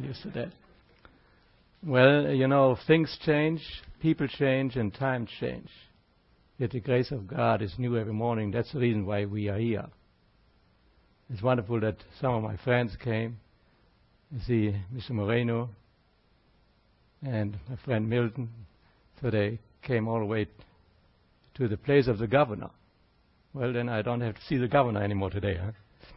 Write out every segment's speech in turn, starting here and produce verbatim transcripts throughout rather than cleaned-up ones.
getting used to that. Well, you know, things change, people change, and times change. Yet the grace of God is new every morning. That's the reason why we are here. It's wonderful that some of my friends came. You see Mister Moreno and my friend Milton. So they came all the way to the place of the governor. Well, then I don't have to see the governor anymore today, huh?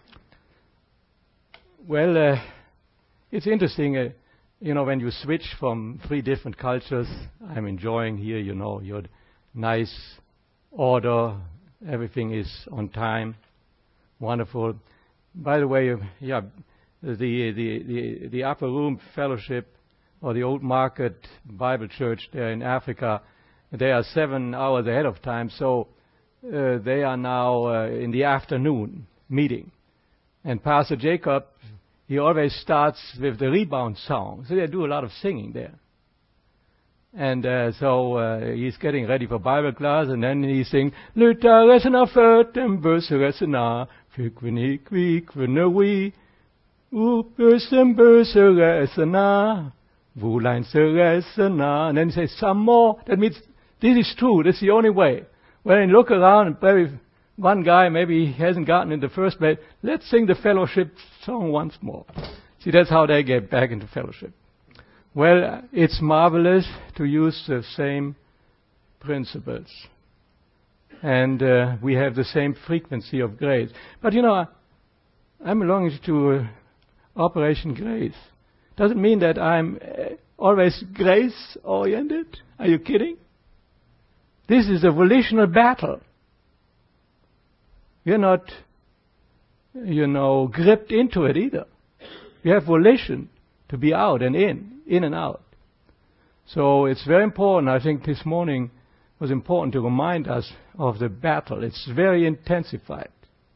Well, uh, it's interesting, uh, you know, when you switch from three different cultures. I'm enjoying here, you know, your nice order, everything is on time, wonderful. By the way, uh, yeah, the, the, the, the Upper Room Fellowship or the Old Market Bible Church there in Africa, they are seven hours ahead of time, so uh, they are now uh, in the afternoon meeting. And Pastor Jacob, he always starts with the rebound song. So they do a lot of singing there. And uh, so uh, he's getting ready for Bible class, and then he sings, Lytta resena fötem böse resena, fikvini kvikvini upösen böse resena, vulein se resena. And then he says, some more. That means this is true. That's the only way. When you look around and maybe one guy, maybe he hasn't gotten in the first place, let's sing the fellowship song once more. See, that's how they get back into fellowship. Well, it's marvelous to use the same principles. And uh, we have the same frequency of grace. But you know, I'm belonging to uh, Operation Grace. Doesn't mean that I'm uh, always grace-oriented. Are you kidding? This is a volitional battle. We're not, you know, gripped into it either. We have volition to be out and in, in and out. So it's very important. I think this morning was important to remind us of the battle. It's very intensified.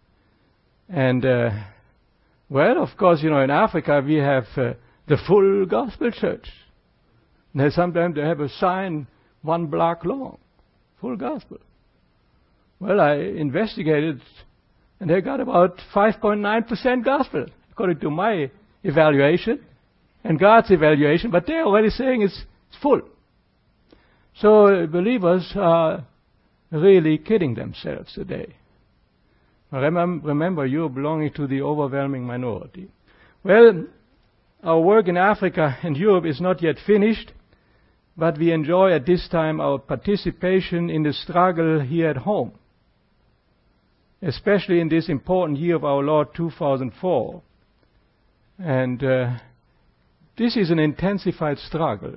And, uh, well, of course, you know, in Africa we have uh, the full gospel church. And sometimes they have a sign one block long. Full gospel. Well, I investigated, and they got about five point nine percent gospel, according to my evaluation and God's evaluation, but they're already saying it's, it's full. So uh, believers are really kidding themselves today. Remember, remember, you're belonging to the overwhelming minority. Well, our work in Africa and Europe is not yet finished, but we enjoy at this time our participation in the struggle here at home, especially in this important year of our Lord two thousand four. And uh, this is an intensified struggle.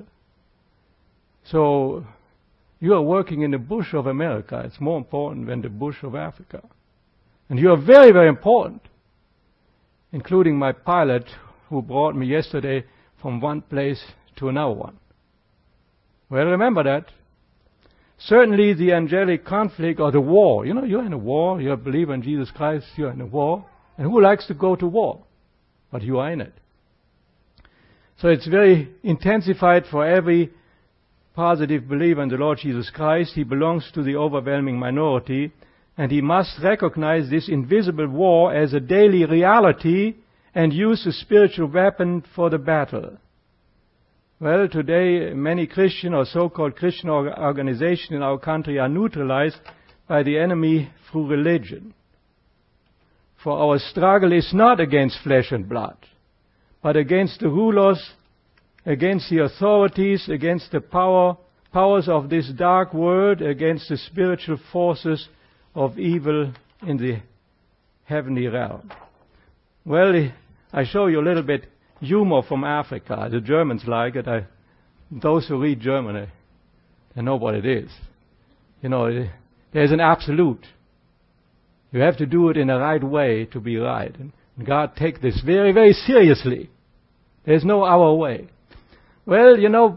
So you are working in the bush of America. It's more important than the bush of Africa. And you are very, very important, including my pilot who brought me yesterday from one place to another one. Well, remember that. Certainly the angelic conflict or the war. You know, you're in a war. You're a believer in Jesus Christ. You're in a war. And who likes to go to war? But you are in it. So it's very intensified for every positive believer in the Lord Jesus Christ. He belongs to the overwhelming minority. And he must recognize this invisible war as a daily reality and use the spiritual weapon for the battle. Well, today many Christian or so-called Christian or- organizations in our country are neutralized by the enemy through religion. For our struggle is not against flesh and blood, but against the rulers, against the authorities, against the power, powers of this dark world, against the spiritual forces of evil in the heavenly realm. Well, I show you a little bit humor from Africa. The Germans like it. I, those who read German, they know what it is. You know, there's an absolute. You have to do it in the right way to be right. And God takes this very, very seriously. There's no our way. Well, you know,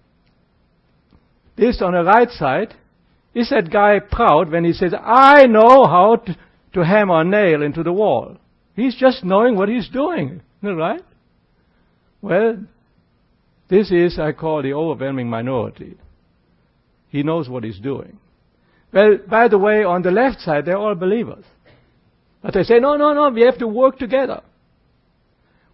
this on the right side, is that guy proud when he says, I know how to, to hammer a nail into the wall? He's just knowing what he's doing. Isn't that right? Well, this is, I call, the overwhelming minority. He knows what he's doing. Well, by the way, on the left side, they're all believers. But they say, no, no, no, we have to work together.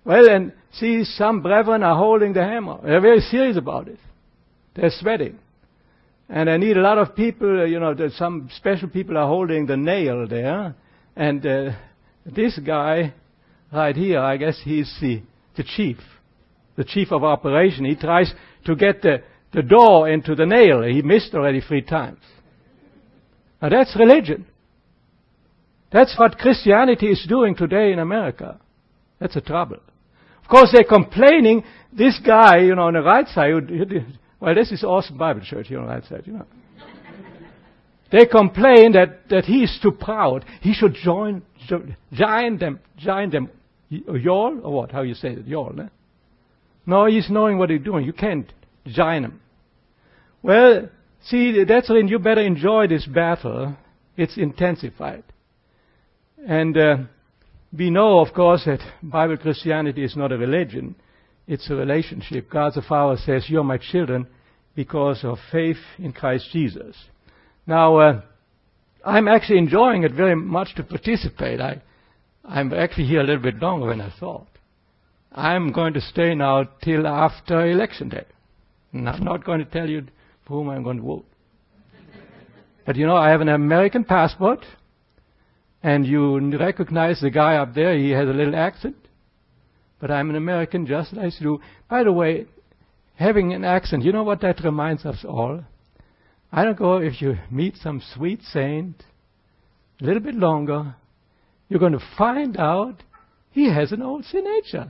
Well, and see, some brethren are holding the hammer. They're very serious about it. They're sweating. And I need a lot of people, uh, you know, there's some special people are holding the nail there. And uh, this guy right here, I guess he's the, the chief, the chief of operation. He tries to get the, the door into the nail. He missed already three times. Now that's religion. That's what Christianity is doing today in America. That's a trouble. Of course, they're complaining. This guy, you know, on the right side, well, this is awesome Bible church here on the right side, you know. They complain that, that he is too proud. He should join, join them, join them. Y'all, or what? How you say it? Y'all, eh? No, he's knowing what he's doing. You can't join him. Well, see, that's when you better enjoy this battle. It's intensified. And uh, we know, of course, that Bible Christianity is not a religion. It's a relationship. God the Father says, you're my children because of faith in Christ Jesus. Now, uh, I'm actually enjoying it very much to participate. I, I'm actually here a little bit longer than I thought. I'm going to stay now till after election day. And I'm not going to tell you for whom I'm going to vote. But you know, I have an American passport, and you recognize the guy up there. He has a little accent. But I'm an American just as you do. By the way, having an accent, you know what that reminds us all? I don't know if you meet some sweet saint, a little bit longer, you're going to find out he has an old sin nature.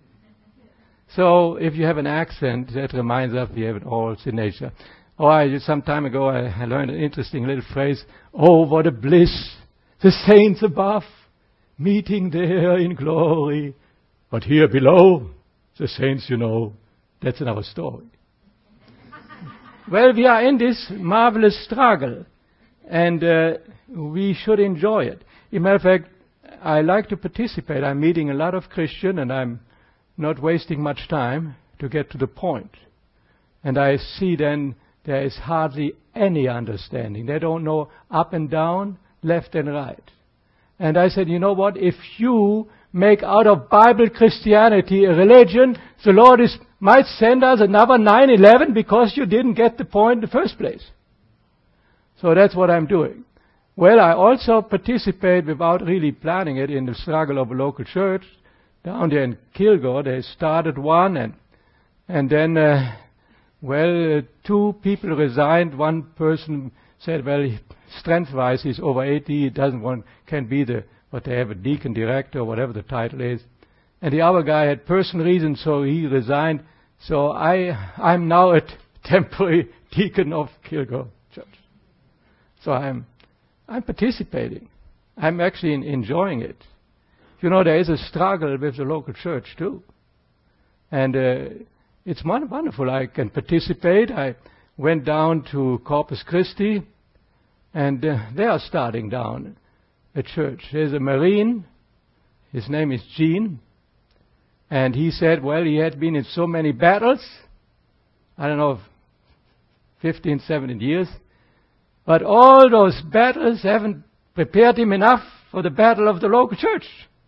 So if you have an accent, that reminds us you have an old sin nature. Oh, I, some time ago I, I learned an interesting little phrase. Oh, what a bliss, the saints above, meeting there in glory. But here below, the saints, you know, that's another story. Well, we are in this marvelous struggle, and uh, we should enjoy it. As a matter of fact, I like to participate. I'm meeting a lot of Christians, and I'm not wasting much time to get to the point. And I see then there is hardly any understanding. They don't know up and down, left and right. And I said, you know what, if you make out of Bible Christianity a religion, the Lord is, might send us another nine eleven because you didn't get the point in the first place. So that's what I'm doing. Well, I also participate without really planning it in the struggle of a local church. Down there in Kilgore, they started one, and and then, uh, well, uh, two people resigned. One person said, well, strength-wise, he's over eighty, he doesn't want, can't be the, but they have a deacon director, whatever the title is. And the other guy had personal reasons, so he resigned. So I, I'm now a temporary deacon of Kilgore Church. So I'm, I'm participating. I'm actually in, enjoying it. You know, there is a struggle with the local church too. And uh, it's wonderful. I can participate. I went down to Corpus Christi, and uh, they are starting down a church. There's a Marine. His name is Gene. And he said, well, he had been in so many battles. I don't know, fifteen, seventeen years. But all those battles haven't prepared him enough for the battle of the local church.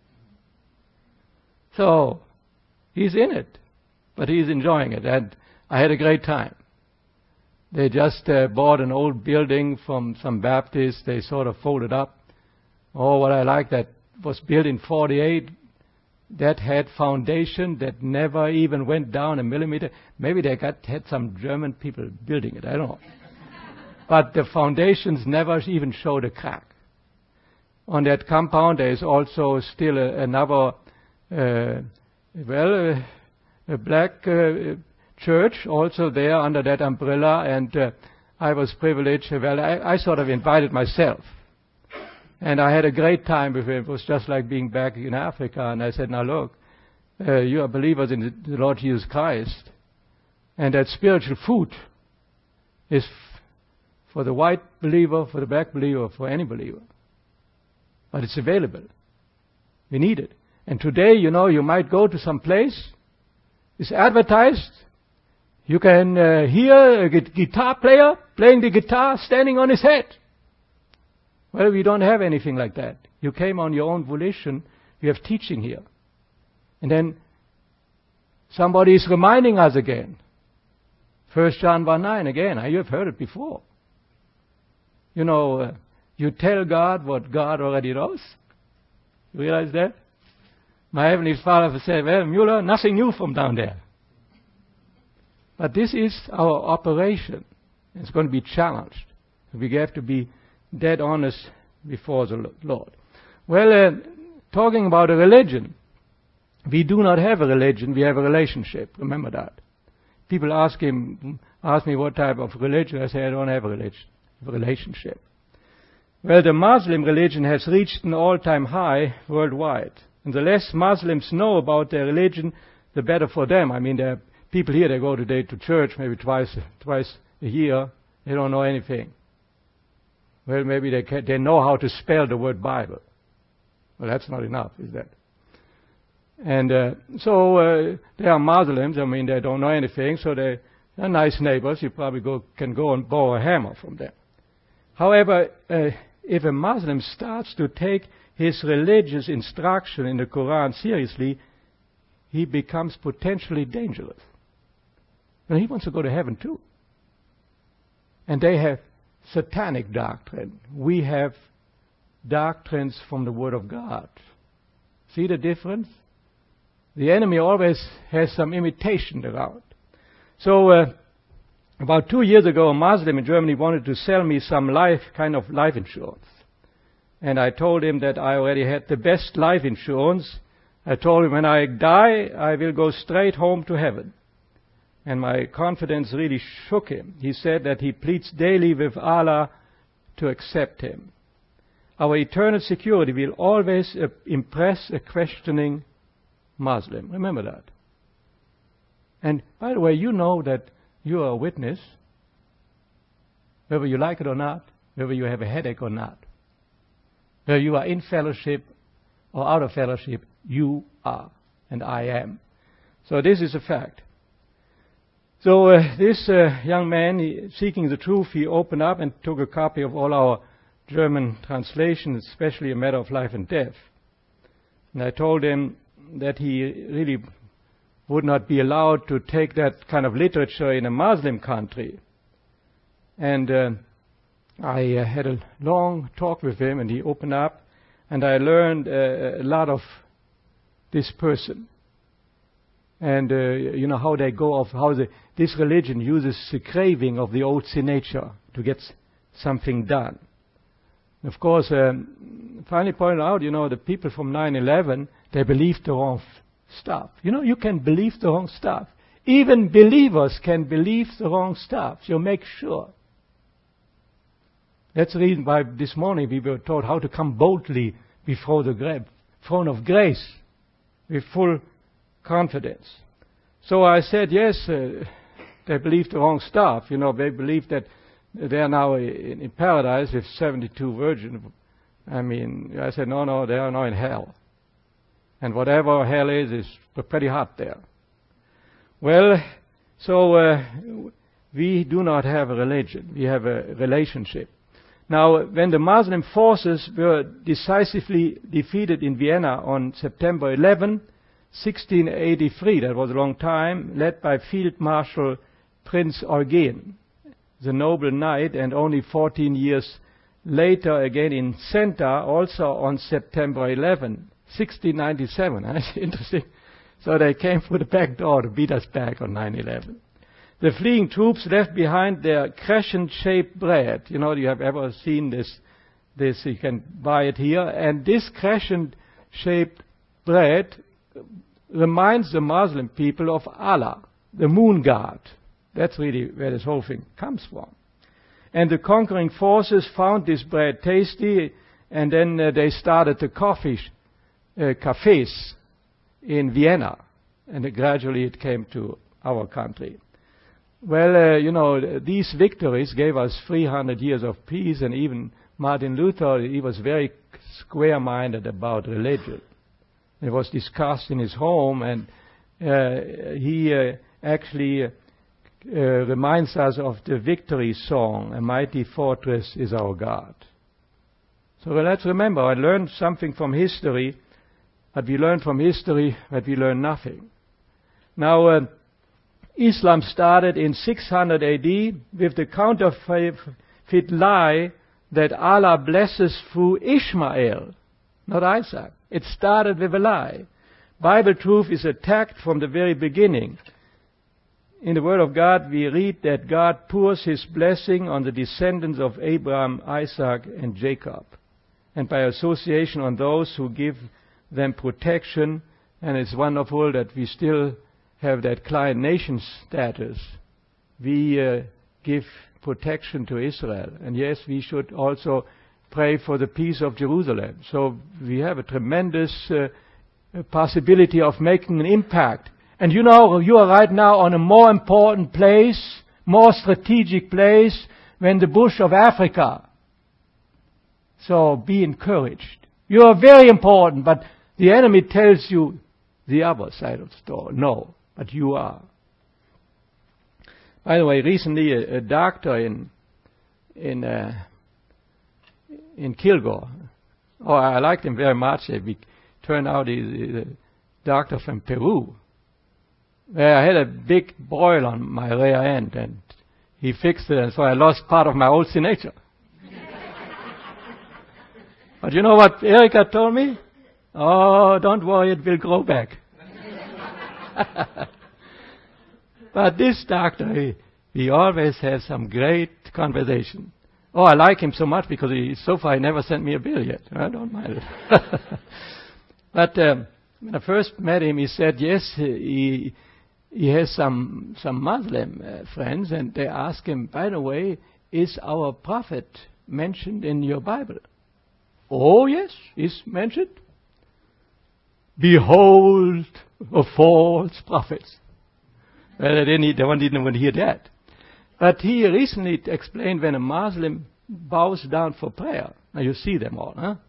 So, he's in it, but he's enjoying it, and I had a great time. They just uh, bought an old building from some Baptists. They sort of folded up. Oh, what I like, that was built in forty-eight. That had foundation that never even went down a millimeter. Maybe they got had some German people building it, I don't know. But the foundations never even showed a crack. On that compound, there is also still a, another Uh, well, uh, a black uh, church also there under that umbrella, and uh, I was privileged. Well, I, I sort of invited myself, and I had a great time with him. It was just like being back in Africa, and I said, now look, uh, you are believers in the, the Lord Jesus Christ, and that spiritual food is f- for the white believer, for the black believer, for any believer. But it's available. We need it. And today, you know, you might go to some place, it's advertised, you can uh, hear a gu- guitar player playing the guitar standing on his head. Well, we don't have anything like that. You came on your own volition, you have teaching here. And then Somebody is reminding us again. First John one nine again. You have heard it before. You know, uh, you tell God what God already knows. You realize that? My Heavenly Father said, well, Mueller, nothing new from down there. But this is our operation. It's going to be challenged. We have to be dead honest before the Lord. Well, uh, talking about a religion, we do not have a religion, we have a relationship. Remember that. People ask him, ask me what type of religion. I say, I don't have a religion, a relationship. Well, the Muslim religion has reached an all-time high worldwide. And the less Muslims know about their religion, the better for them. I mean, there are people here, they go today to church maybe twice, twice a year. They don't know anything. Well, maybe they can, they know how to spell the word Bible. Well, that's not enough, is that? And uh, so uh, they are Muslims. I mean, they don't know anything, so they are nice neighbors. You probably go, can go and borrow a hammer from them. However, uh, if a Muslim starts to take his religious instruction in the Quran seriously, he becomes potentially dangerous. And he wants to go to heaven too. And they have satanic doctrine. We have doctrines from the Word of God. See the difference? The enemy always has some imitation around. So, uh, about two years ago, a Muslim in Germany wanted to sell me some life, kind of life insurance. And I told him that I already had the best life insurance. I told him when I die, I will go straight home to heaven. And my confidence really shook him. He said that he pleads daily with Allah to accept him. Our eternal security will always uh, impress a questioning Muslim. Remember that. And by the way, you know that you are a witness, whether you like it or not, whether you have a headache or not. Whether you are in fellowship or out of fellowship, you are, and I am. So this is a fact. So uh, this uh, young man, he, seeking the truth, he opened up and took a copy of all our German translations, especially A Matter of Life and Death. And I told him that he really would not be allowed to take that kind of literature in a Muslim country. And uh, I uh, had a long talk with him, and he opened up, and I learned uh, a lot of this person. And uh, you know how they go off, how the, this religion uses the craving of the old sin nature to get s- something done. Of course, um, finally pointed out, you know, the people from nine eleven, they believed the wrong f- stuff. You know, you can believe the wrong stuff. Even believers can believe the wrong stuff. So make sure. That's the reason why this morning we were taught how to come boldly before the gra- throne of grace with full confidence. So I said, yes, uh, they believe the wrong stuff. You know, they believe that they are now in, in paradise with seventy-two virgins. I mean, I said, no, no, they are now in hell. And whatever hell is, is pretty hot there. Well, so uh, we do not have a religion. We have a relationship. Now, when the Muslim forces were decisively defeated in Vienna on September eleventh, sixteen eighty-three, that was a long time, led by Field Marshal Prince Eugen, the noble knight, and only fourteen years later, again in Senta, also on September eleventh, sixteen ninety-seven. That's interesting. So they came through the back door to beat us back on nine eleven. The fleeing troops left behind their crescent-shaped bread. You know, you have ever seen this, this, you can buy it here. And this crescent-shaped bread reminds the Muslim people of Allah, the moon god. That's really where this whole thing comes from. And the conquering forces found this bread tasty, and then uh, they started the coffee uh, cafes in Vienna, and uh, gradually it came to our country. Well, uh, you know, these victories gave us three hundred years of peace, and even Martin Luther, he was very square-minded about religion. It was discussed in his home, and uh, he uh, actually uh, reminds us of the victory song, "A mighty fortress is our God." So well, let's remember, I learned something from history, but we learn from history that we learn nothing. Now, uh, Islam started in six hundred A D with the counterfeit lie that Allah blesses through Ishmael, not Isaac. It started with a lie. Bible truth is attacked from the very beginning. In the Word of God, we read that God pours His blessing on the descendants of Abraham, Isaac, and Jacob, and by association on those who give them protection. And it's wonderful that we still have that client nation status. We uh, give protection to Israel. And yes, we should also pray for the peace of Jerusalem. So we have a tremendous uh, possibility of making an impact. And you know, you are right now on a more important place, more strategic place than the bush of Africa. So be encouraged. You are very important, but the enemy tells you the other side of the story. No, but you are. By the way, recently a, a doctor in in uh, in Kilgore, oh, I liked him very much. It turned out he's a doctor from Peru. Where I had a big boil on my rear end, and he fixed it, and so I lost part of my old signature. But you know what Erica told me? Oh, don't worry, it will grow back. But this doctor, he, he always has some great conversation. Oh, I like him so much because he, so far he never sent me a bill yet. I don't mind it. But um, when I first met him, he said, yes, he he has some some Muslim uh, friends, and they ask him, by the way, is our prophet mentioned in your Bible? Oh, yes, he's mentioned. Behold, a false prophet. Well, they didn't, they didn't even hear that. But he recently explained when a Muslim bows down for prayer. Now you see them all, huh?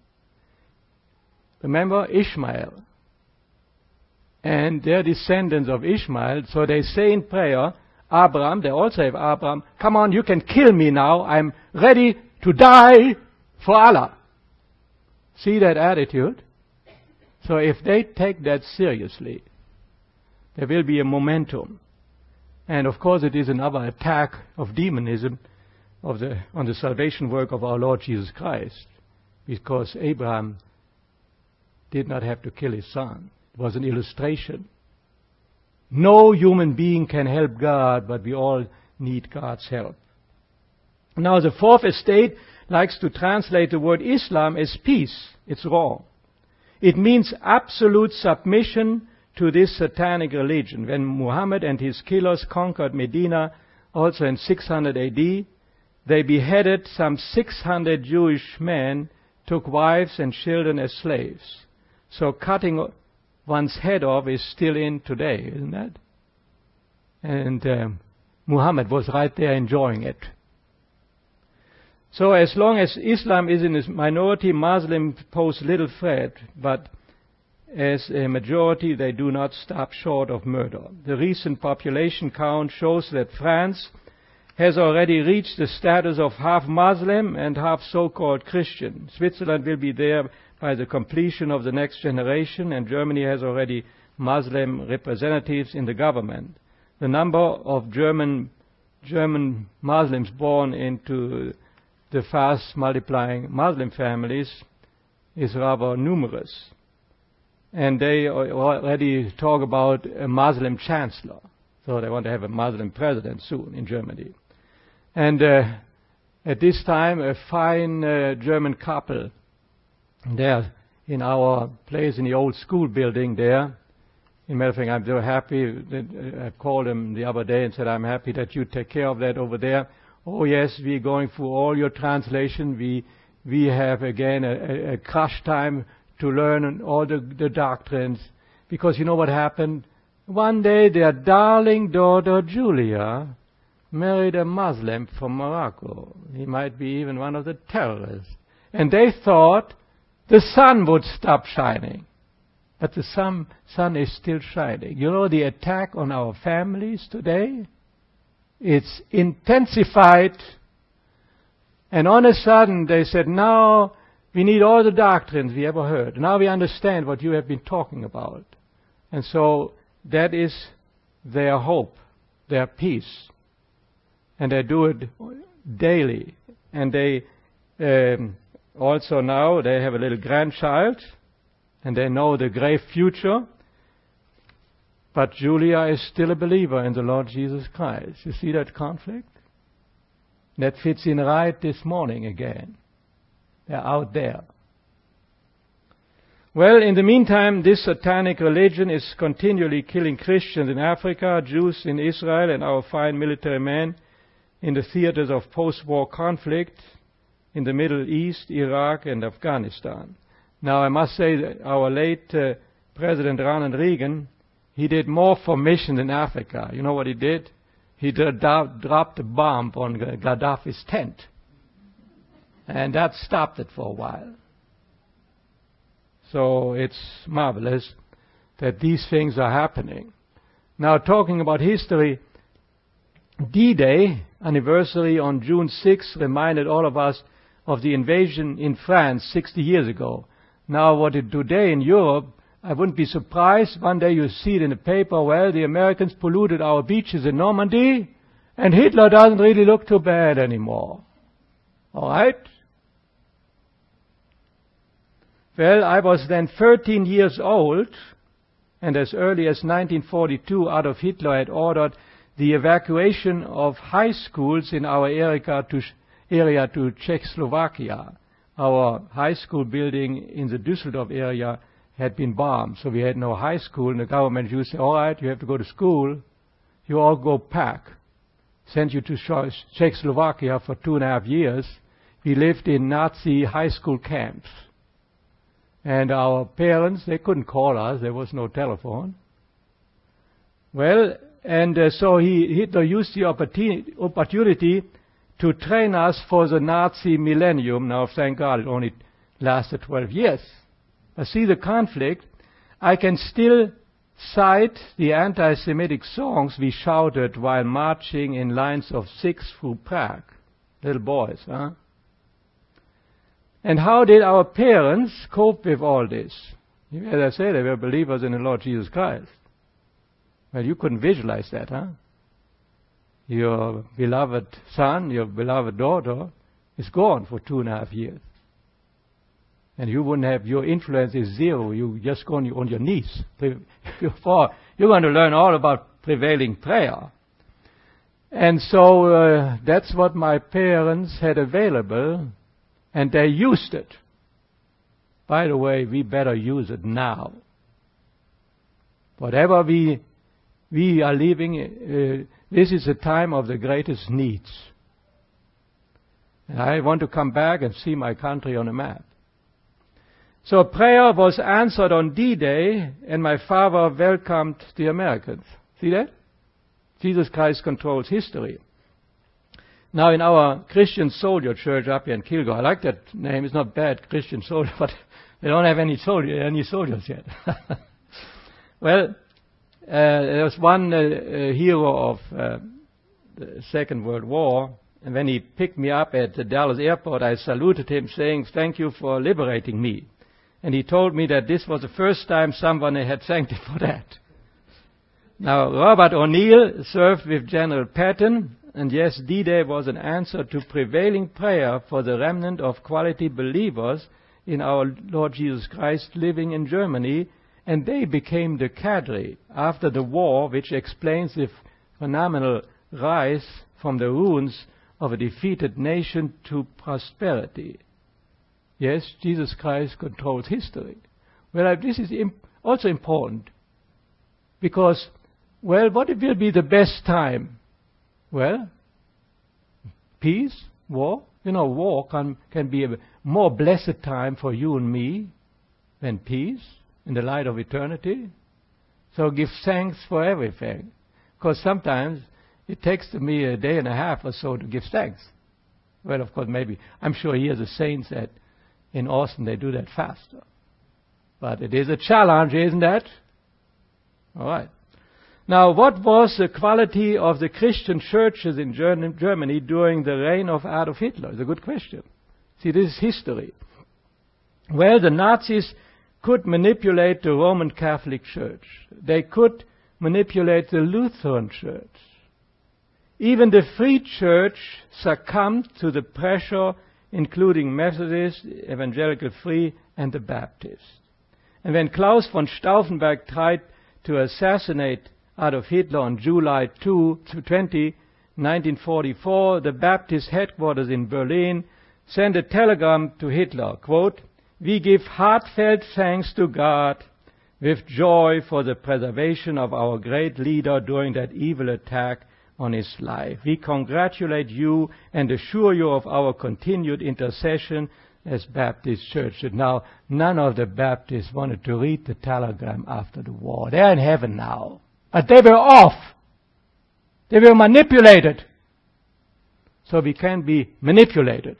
Remember Ishmael. And they're descendants of Ishmael, so they say in prayer, Abraham, they also have Abraham, come on, you can kill me now, I'm ready to die for Allah. See that attitude? So if they take that seriously, there will be a momentum. And of course it is another attack of demonism of the, on the salvation work of our Lord Jesus Christ. Because Abraham did not have to kill his son. It was an illustration. No human being can help God, but we all need God's help. Now the fourth estate likes to translate the word Islam as peace. It's wrong. It means absolute submission to this satanic religion. When Muhammad and his killers conquered Medina, also in six hundred A D, they beheaded some six hundred Jewish men, took wives and children as slaves. So cutting one's head off is still in today, isn't that? And um, Muhammad was right there enjoying it. So as long as Islam is in a minority, Muslims pose little threat, but as a majority, they do not stop short of murder. The recent population count shows that France has already reached the status of half Muslim and half so-called Christian. Switzerland will be there by the completion of the next generation, and Germany has already Muslim representatives in the government. The number of German German Muslims born into the fast multiplying Muslim families is rather numerous. And they already talk about a Muslim chancellor. So they want to have a Muslim president soon in Germany. And uh, at this time, a fine uh, German couple there in our place in the old school building there. In matter of fact, I'm so happy that I called them the other day and said, I'm happy that you take care of that over there. Oh yes, we're going through all your translation. We we have again a, a crush time to learn all the, the doctrines. Because you know what happened? One day their darling daughter Julia married a Muslim from Morocco. He might be even one of the terrorists. And they thought the sun would stop shining. But the sun, sun is still shining. You know the attack on our families today? It's intensified. And on a sudden they said, now we need all the doctrines we ever heard. Now we understand what you have been talking about. And so that is their hope, their peace. And they do it daily. And they um, also now, they have a little grandchild, and they know the grave future. But Julia is still a believer in the Lord Jesus Christ. You see that conflict? That fits in right this morning again. They're out there. Well, in the meantime, this satanic religion is continually killing Christians in Africa, Jews in Israel, and our fine military men in the theaters of post-war conflict in the Middle East, Iraq, and Afghanistan. Now, I must say that our late uh, President Ronald Reagan, he did more for mission in Africa. You know what he did? He did, do, dropped a bomb on Gaddafi's tent. And that stopped it for a while. So it's marvelous that these things are happening. Now, talking about history, D-Day anniversary on June sixth reminded all of us of the invasion in France sixty years ago. Now, what it today in Europe, I wouldn't be surprised. One day you see it in the paper, well, the Americans polluted our beaches in Normandy, and Hitler doesn't really look too bad anymore. All right? Well, I was then thirteen years old, and as early as nineteen forty-two, Adolf Hitler had ordered the evacuation of high schools in our area to, area to Czechoslovakia. Our high school building in the Düsseldorf area had been bombed, so we had no high school, and the government used to say, all right, you have to go to school, you all go pack. Sent you to Czechoslovakia for two and a half years. We lived in Nazi high school camps. And our parents, they couldn't call us, there was no telephone. Well, and uh, so he, Hitler used the opportunity, opportunity to train us for the Nazi millennium. Now, thank God, it only lasted twelve years. But see the conflict. I can still cite the anti-Semitic songs we shouted while marching in lines of six through Prague. Little boys, huh? And how did our parents cope with all this? As I say, they were believers in the Lord Jesus Christ. Well, you couldn't visualize that, huh? Your beloved son, your beloved daughter is gone for two and a half years. And you wouldn't have, your influence is zero. You just go on your, on your knees. You're going to learn all about prevailing prayer. And so uh, that's what my parents had available, and they used it. By the way, we better use it now. Whatever we we are living, uh, this is a time of the greatest needs. And I want to come back and see my country on a map. So prayer was answered on D-Day, and my father welcomed the Americans. See that? Jesus Christ controls history. Now in our Christian Soldier Church up here in Kilgore, I like that name, it's not bad, Christian Soldier, but they don't have any, soldier, any soldiers yet. Well, uh, there was one uh, uh, hero of uh, the Second World War, and when he picked me up at the Dallas airport, I saluted him saying, thank you for liberating me. And he told me that this was the first time someone had thanked him for that. Now, Robert O'Neill served with General Patton, and yes, D-Day was an answer to prevailing prayer for the remnant of quality believers in our Lord Jesus Christ living in Germany, and they became the cadre after the war, which explains the phenomenal rise from the ruins of a defeated nation to prosperity. Yes, Jesus Christ controls history. Well, this is imp- also important because, well, what will be the best time? Well, peace, war. You know, war can, can be a more blessed time for you and me than peace in the light of eternity. So give thanks for everything. Because sometimes it takes to me a day and a half or so to give thanks. Well, of course, maybe. I'm sure here the saints that in Austin, they do that faster. But it is a challenge, isn't that? All right. Now, what was the quality of the Christian churches in Germany during the reign of Adolf Hitler? It's a good question. See, this is history. Well, the Nazis could manipulate the Roman Catholic Church. They could manipulate the Lutheran Church. Even the Free Church succumbed to the pressure, including Methodist, Evangelical Free, and the Baptist. And when Klaus von Stauffenberg tried to assassinate Adolf Hitler on July twentieth, nineteen forty-four, the Baptist headquarters in Berlin sent a telegram to Hitler, quote, "We give heartfelt thanks to God with joy for the preservation of our great leader during that evil attack on his life. We congratulate you and assure you of our continued intercession as Baptist Church." Now, none of the Baptists wanted to read the telegram after the war. They're in heaven now. But they were off. They were manipulated. So we can be manipulated.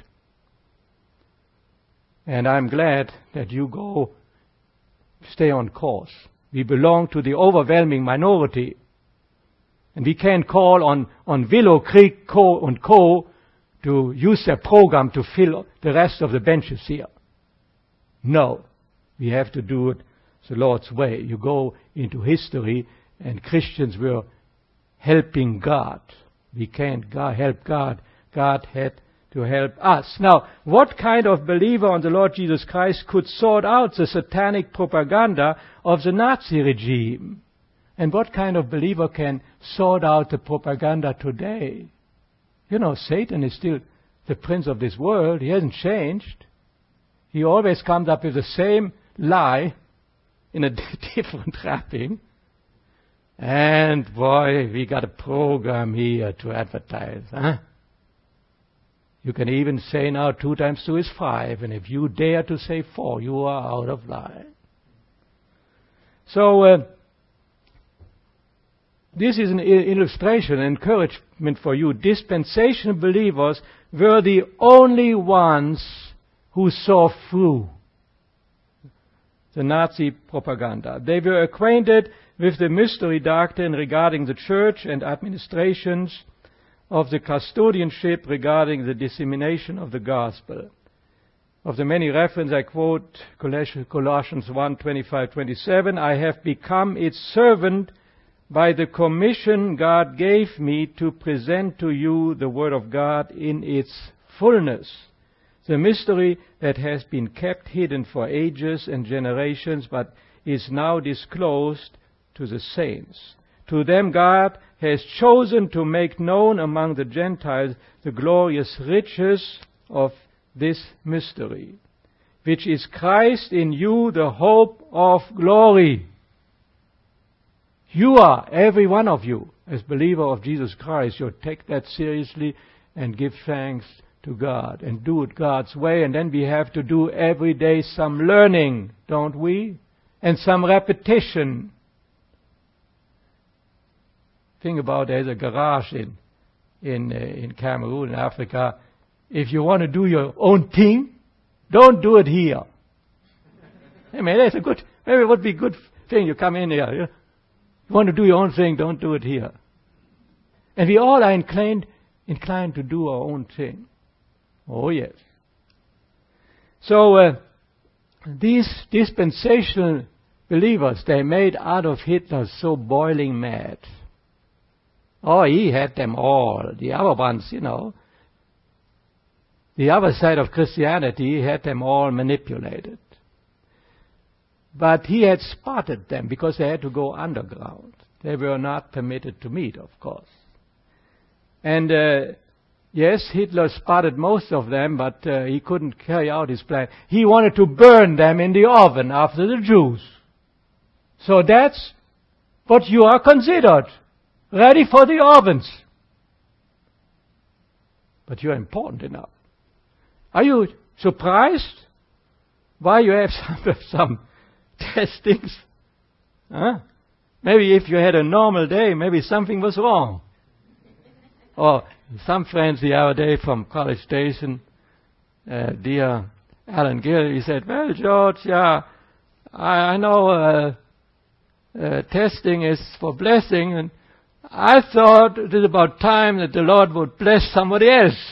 And I'm glad that you go, stay on course. We belong to the overwhelming minority. And we can't call on, on Willow Creek Co. and Co. to use their program to fill the rest of the benches here. No. We have to do it the Lord's way. You go into history, and Christians were helping God. We can't God help God. God had to help us. Now, what kind of believer on the Lord Jesus Christ could sort out the satanic propaganda of the Nazi regime? And what kind of believer can sort out the propaganda today? You know, Satan is still the prince of this world. He hasn't changed. He always comes up with the same lie in a different wrapping. And boy, we got a program here to advertise, huh? You can even say now two times two is five, and if you dare to say four, you are out of line. So, uh, this is an illustration, an encouragement for you. Dispensational believers were the only ones who saw through the Nazi propaganda. They were acquainted with the mystery doctrine regarding the church and administrations of the custodianship regarding the dissemination of the gospel. Of the many references, I quote Colossians one, twenty-five, twenty-seven, "I have become its servant by the commission God gave me to present to you the Word of God in its fullness, the mystery that has been kept hidden for ages and generations, but is now disclosed to the saints. To them God has chosen to make known among the Gentiles the glorious riches of this mystery, which is Christ in you, the hope of glory." You are, every one of you, as believer of Jesus Christ, you take that seriously and give thanks to God and do it God's way. And then we have to do every day some learning, don't we? And some repetition. Think about there's a garage in in uh, in Cameroon, in Africa. If you want to do your own thing, don't do it here. I mean, that's a good, maybe it would be a good thing. You come in here. You, know? You want to do your own thing, don't do it here. And we all are inclined inclined to do our own thing. Oh yes. So uh, these dispensational believers, they made Adolf Hitler so boiling mad. Oh, he had them all. The other ones, you know, the other side of Christianity, he had them all manipulated. But he had spotted them because they had to go underground. They were not permitted to meet, of course. And uh, yes, Hitler spotted most of them, but uh, he couldn't carry out his plan. He wanted to burn them in the oven after the Jews. So that's what you are considered. Ready for the ovens. But you're important enough. Are you surprised why you have some, some testings? Huh? Maybe if you had a normal day, maybe something was wrong. Or some friends the other day from College Station, uh, dear Alan Gill, he said, "Well, George, yeah, I, I know uh, uh, testing is for blessing, and I thought it is about time that the Lord would bless somebody else."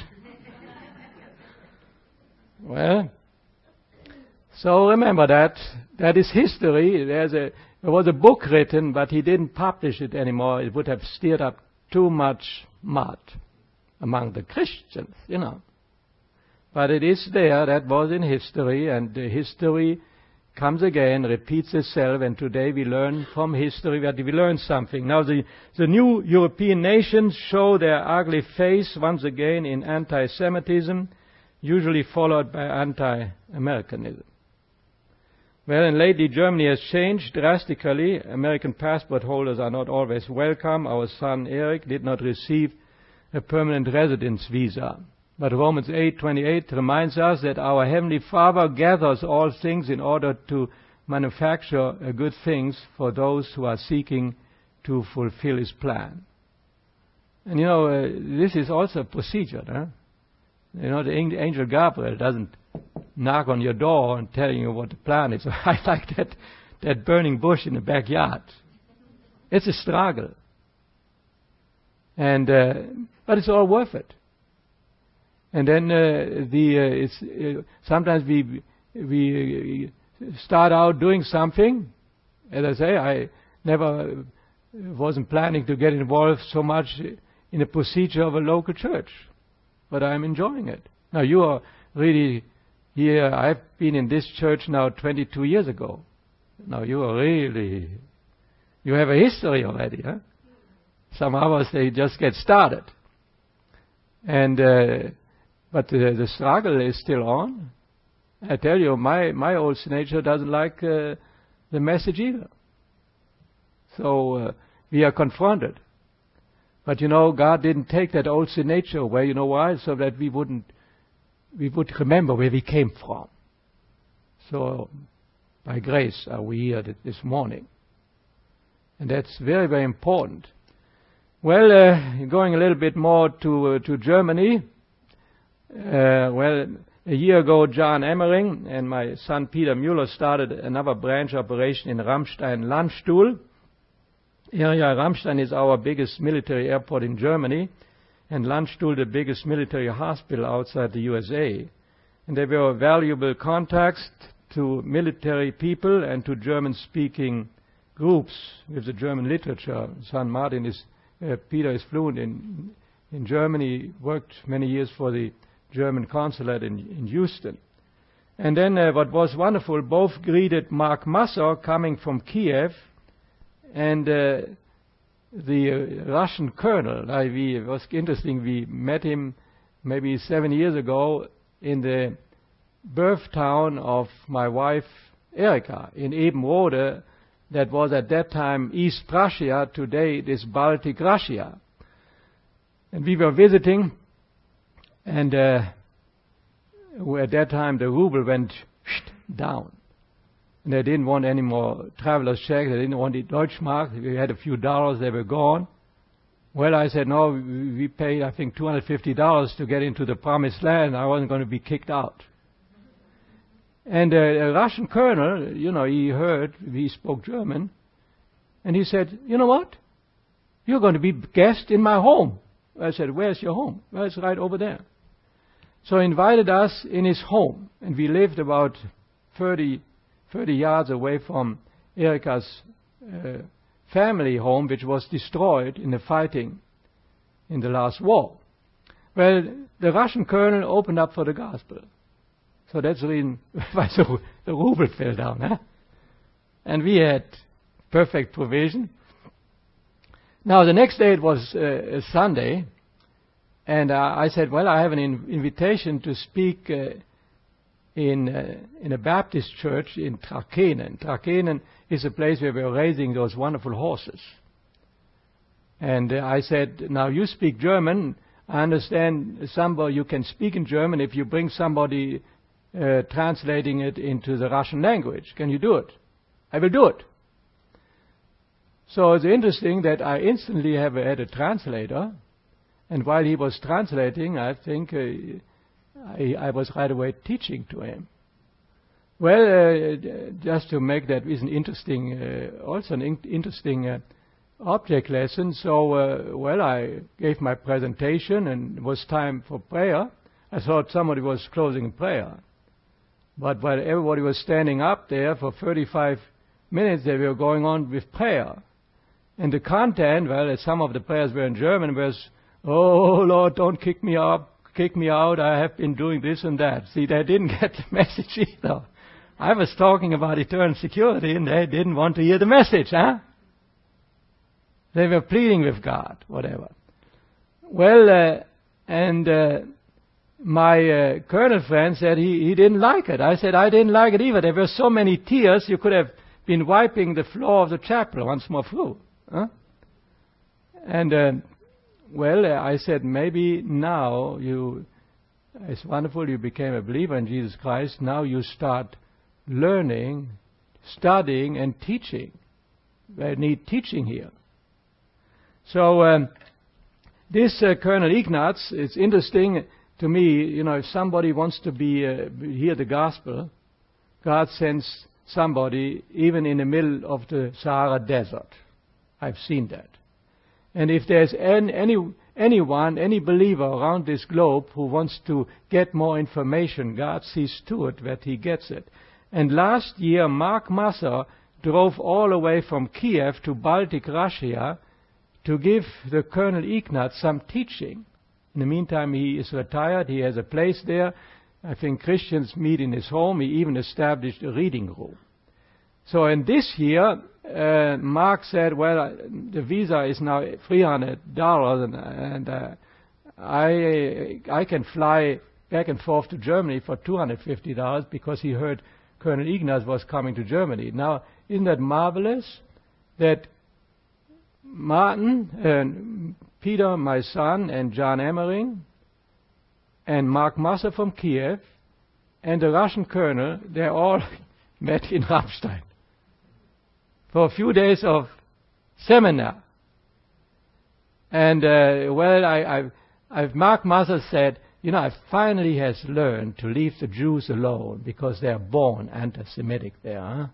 Well, so remember that. That is history. There's a There was a book written, but he didn't publish it anymore. It would have stirred up too much mud among the Christians, you know. But it is there. That was in history, and the history comes again, repeats itself, and today we learn from history that we learn something. Now the, the new European nations show their ugly face once again in anti-Semitism, usually followed by anti-Americanism. Well, and lately Germany has changed drastically. American passport holders are not always welcome. Our son Eric did not receive a permanent residence visa. But Romans eight twenty-eight reminds us that our Heavenly Father gathers all things in order to manufacture good things for those who are seeking to fulfill His plan. And you know, uh, this is also a procedure. Huh? You know, the angel Gabriel doesn't knock on your door and tell you what the plan is. I like that, that burning bush in the backyard. It's a struggle. And, uh, but it's all worth it. And then uh, the uh, it's uh, sometimes we we start out doing something. As I say, I never wasn't planning to get involved so much in the procedure of a local church, but I'm enjoying it. Now you are really here. I've been in this church now twenty-two years ago. Now you are really you have a history already, huh? Some others they just get started, and. Uh, But uh, the struggle is still on. I tell you, my, my old nature doesn't like uh, the message either. So uh, we are confronted. But you know, God didn't take that old sin nature away. You know why? So that we wouldn't, we would remember where we came from. So by grace are we here this morning. And that's very, very important. Well, uh, going a little bit more to uh, to Germany. Uh, well, a year ago, John Emmering and my son Peter Mueller started another branch operation in Ramstein-Landstuhl. Area Ramstein is our biggest military airport in Germany, and Landstuhl the biggest military hospital outside the U S A. And they were valuable contacts to military people and to German-speaking groups with the German literature. Son Martin is, uh, Peter is fluent in in Germany, worked many years for the German consulate in, in Houston. And then uh, what was wonderful, both greeted Mark Masser coming from Kiev, and uh, the uh, Russian colonel. Uh, we, it was interesting, we met him maybe seven years ago in the birth town of my wife Erika, in Ebenrode, that was at that time East Prussia, today it is Baltic Russia. And we were visiting, and uh, at that time the ruble went down. And they didn't want any more traveler's check. They didn't want the Deutschmark. We had a few dollars. They were gone. Well, I said, no, we paid, I think, two hundred fifty dollars to get into the promised land. I wasn't going to be kicked out. And uh, a Russian colonel, you know, he heard, we spoke German, and he said, you know what? You're going to be guest in my home. I said, where's your home? Well, it's right over there. So he invited us in his home, and we lived about thirty, thirty yards away from Erika's uh, family home, which was destroyed in the fighting in the last war. Well, the Russian colonel opened up for the gospel. So that's the reason why the, the ruble fell down. Huh? And we had perfect provision. Now, the next day it was uh, a Sunday, and uh, I said, well, I have an in- invitation to speak uh, in uh, in a Baptist church in Trakehnen. Trakehnen is a place where we're raising those wonderful horses. And uh, I said, now you speak German. I understand somebody you can speak in German if you bring somebody uh, translating it into the Russian language. Can you do it? I will do it. So it's interesting that I instantly have had a translator, and while he was translating, I think uh, I, I was right away teaching to him. Well, uh, just to make that is an interesting, uh, also an in- interesting uh, object lesson. So, uh, well, I gave my presentation, and it was time for prayer. I thought somebody was closing in prayer, but while everybody was standing up there for thirty-five minutes they were going on with prayer. And the content, well, some of the prayers were in German, was, "Oh Lord, don't kick me up, kick me out, I have been doing this and that." See, they didn't get the message either. I was talking about eternal security and they didn't want to hear the message, huh? They were pleading with God, whatever. Well, uh, and uh, my uh, colonel friend said he, he didn't like it. I said I didn't like it either. There were so many tears, you could have been wiping the floor of the chapel once more through. Huh? And, uh, well, uh, I said, maybe now you, it's wonderful you became a believer in Jesus Christ. Now you start learning, studying, and teaching. They need teaching here. So um, this uh, Colonel Ignatz, it's interesting to me, you know, if somebody wants to be uh, hear the gospel, God sends somebody even in the middle of the Sahara Desert. I've seen that. And if there's any, any anyone, any believer around this globe who wants to get more information, God sees to it that he gets it. And last year, Mark Masser drove all the way from Kiev to Baltic Russia to give the Colonel Ignatz some teaching. In the meantime, he is retired. He has a place there. I think Christians meet in his home. He even established a reading room. So in this year, uh, Mark said, well, the visa is now three hundred dollars, and, and uh, I I can fly back and forth to Germany for two hundred fifty dollars because he heard Colonel Ignatz was coming to Germany. Now, isn't that marvelous that Martin and Peter, my son, and John Emmering, and Mark Masser from Kiev, and the Russian colonel, they all met in Ramstein for a few days of seminar. And, uh, well, I, I've, I've, Mark Masser said, you know, I finally has learned to leave the Jews alone because they're born anti-Semitic there. Huh?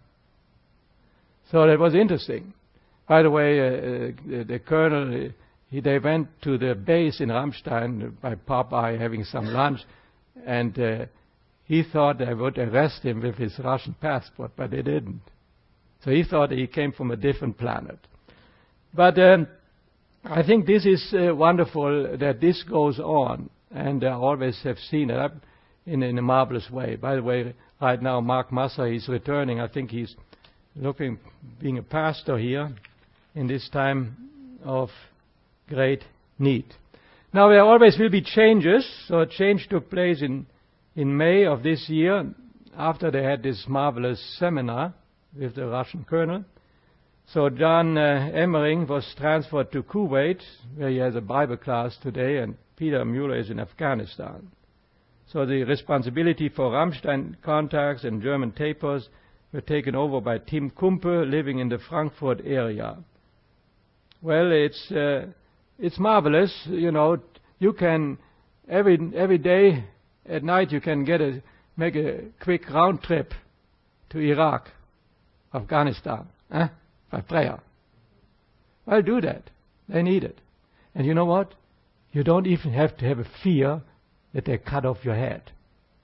So that was interesting. By the way, uh, the, the colonel, he, they went to the base in Ramstein by Popeye having some lunch, and uh, he thought they would arrest him with his Russian passport, but they didn't. So he thought he came from a different planet. But um, I think this is uh, wonderful that this goes on, and I always have seen it in, in a marvelous way. By the way, right now Mark Masser is returning. I think he's looking, being a pastor here in this time of great need. Now there always will be changes. So a change took place in, in May of this year after they had this marvelous seminar with the Russian colonel. So John uh, Emmering was transferred to Kuwait, where he has a Bible class today, and Peter Mueller is in Afghanistan. So the responsibility for Ramstein contacts and German tapers were taken over by Tim Kumpe, living in the Frankfurt area. Well, it's uh, it's marvelous, you know. You can every every day at night you can get a make a quick round trip to Iraq, Afghanistan, eh? By prayer. Well, do that. They need it. And you know what? You don't even have to have a fear that they cut off your head.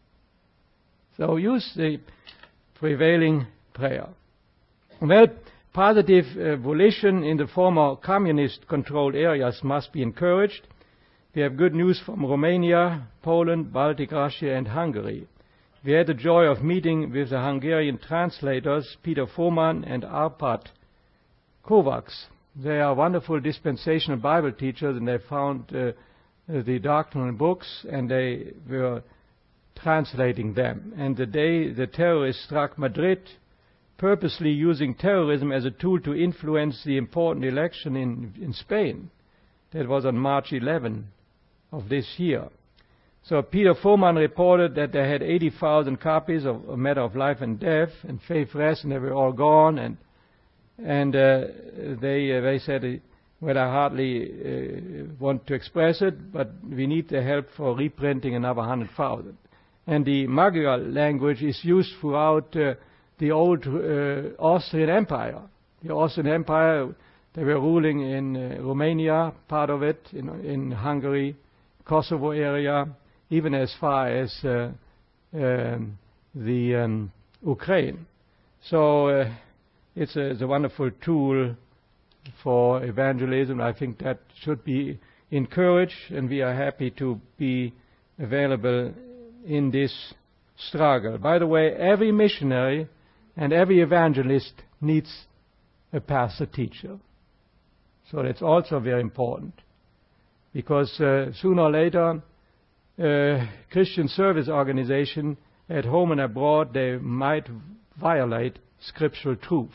So use the prevailing prayer. Well, positive uh, volition in the former communist-controlled areas must be encouraged. We have good news from Romania, Poland, Baltic Russia, and Hungary. We had the joy of meeting with the Hungarian translators Peter Foman and Arpad Kovacs. They are wonderful dispensational Bible teachers, and they found uh, the doctrinal books, and they were translating them. And the day the terrorists struck Madrid, purposely using terrorism as a tool to influence the important election in, in Spain, that was on March eleventh of this year. So Peter Foman reported that they had eighty thousand copies of A Matter of Life and Death and Faith Rest, and they were all gone. And and uh, they uh, they said, uh, well, I hardly uh, want to express it, but we need the help for reprinting another one hundred thousand. And the Magyar language is used throughout uh, the old uh, Austrian Empire. The Austrian Empire, they were ruling in uh, Romania, part of it, in, in Hungary, Kosovo area, even as far as uh, um, the um, Ukraine. So uh, it's a, it's a wonderful tool for evangelism. I think that should be encouraged, and we are happy to be available in this struggle. By the way, every missionary and every evangelist needs a pastor teacher. So that's also very important, because uh, sooner or later, uh, Christian service organization at home and abroad, they might violate scriptural truth.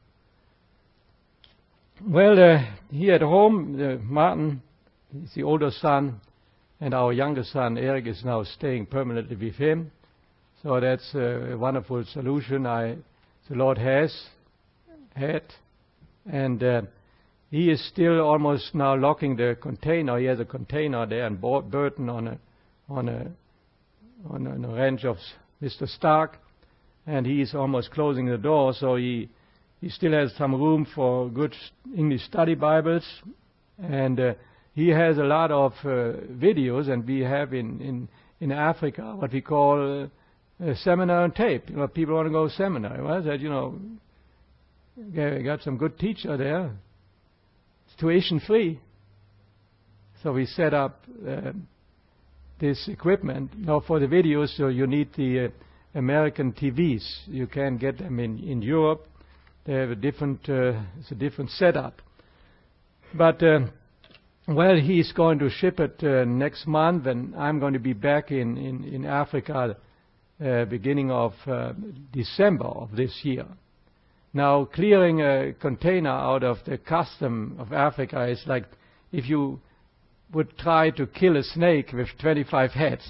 Well, uh, here at home, uh, Martin is the older son, and our younger son, Eric, is now staying permanently with him. So that's a wonderful solution I, the Lord has had. And uh, he is still almost now locking the container. He has a container there in Burton on a, on a, on a, on a ranch of Mister Stark. And he is almost closing the door, so he, he still has some room for good English study Bibles. And uh, he has a lot of uh, videos, and we have in, in, in Africa what we call uh, a seminar on tape. You know, people want to go seminar. Well, I said, you know, we got some good teacher there. It's tuition free. So we set up uh, this equipment. Now for the videos, so you need the uh, American T Vs. You can get them in, in Europe. They have a different, uh, it's a different setup. But uh, well, he's going to ship it uh, next month, and I'm going to be back in, in, in Africa uh, beginning of uh, December of this year. Now, clearing a container out of the custom of Africa is like if you would try to kill a snake with twenty-five heads.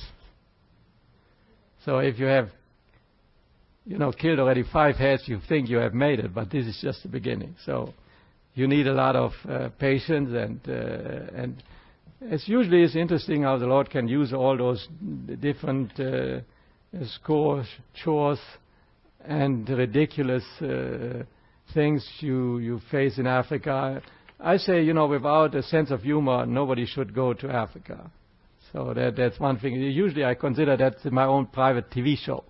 So if you have, you know, killed already five heads, you think you have made it, but this is just the beginning. So you need a lot of uh, patience, and uh, and it's usually it's interesting how the Lord can use all those different uh, scores, chores, and ridiculous uh, things you you face in Africa. I say, you know, without a sense of humor, nobody should go to Africa. So that that's one thing. Usually I consider that my own private T V show.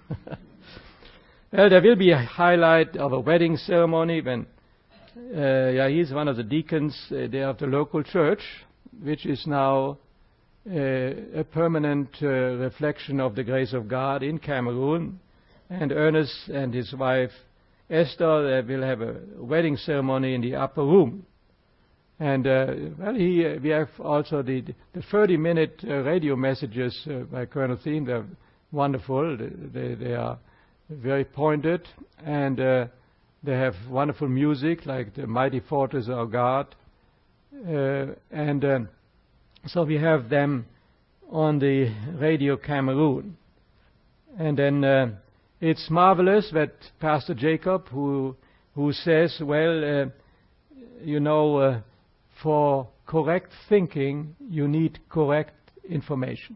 Well, there will be a highlight of a wedding ceremony when uh, yeah, he's one of the deacons uh, there of the local church, which is now uh, a permanent uh, reflection of the grace of God in Cameroon. And Ernest and his wife Esther, they will have a wedding ceremony in the upper room. And uh, well, he, uh, we have also the the thirty-minute uh, radio messages uh, by Colonel Thiem. They're wonderful. They, they are very pointed, and uh, they have wonderful music like the Mighty Fortress of God. Uh, and uh, so we have them on the Radio Cameroon. And then uh, it's marvelous that Pastor Jacob, who who says, well, uh, you know, uh, for correct thinking, you need correct information.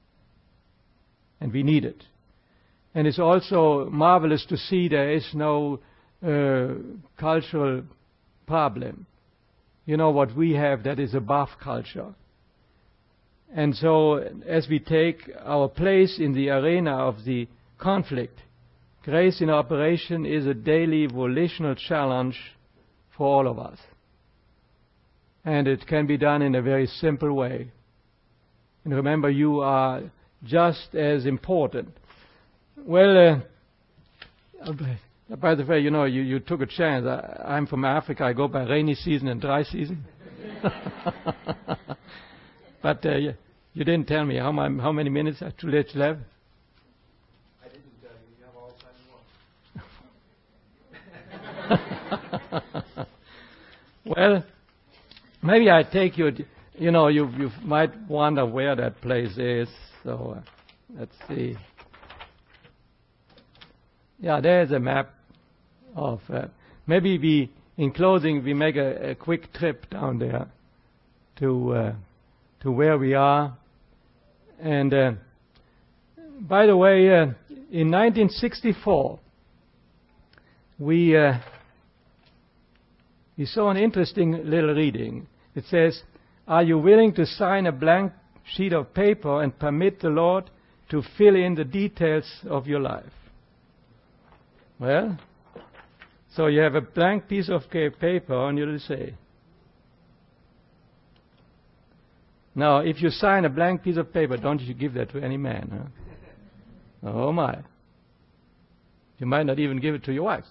And we need it. And it's also marvelous to see there is no uh, cultural problem. You know, what we have that is above culture. And so as we take our place in the arena of the conflict, Grace in Operation is a daily volitional challenge for all of us. And it can be done in a very simple way. And remember, you are just as important. Well, uh, by the way, you know, you, you took a chance. I, I'm from Africa. I go by rainy season and dry season. But uh, you, you didn't tell me how, my, how many minutes to let you have. I didn't tell you. You have all the time you want. Well, maybe I take you. You know, you you might wonder where that place is. So uh, let's see. Yeah, there's a map of. Uh, maybe we, in closing, we make a, a quick trip down there to uh, to where we are. And uh, by the way, uh, in nineteen sixty-four, we uh, we saw an interesting little reading. It says, "Are you willing to sign a blank sheet of paper and permit the Lord to fill in the details of your life?" Well, So you have a blank piece of paper and you say. Now, if you sign a blank piece of paper, don't you give that to any man, huh? Oh my. You might not even give it to your wife.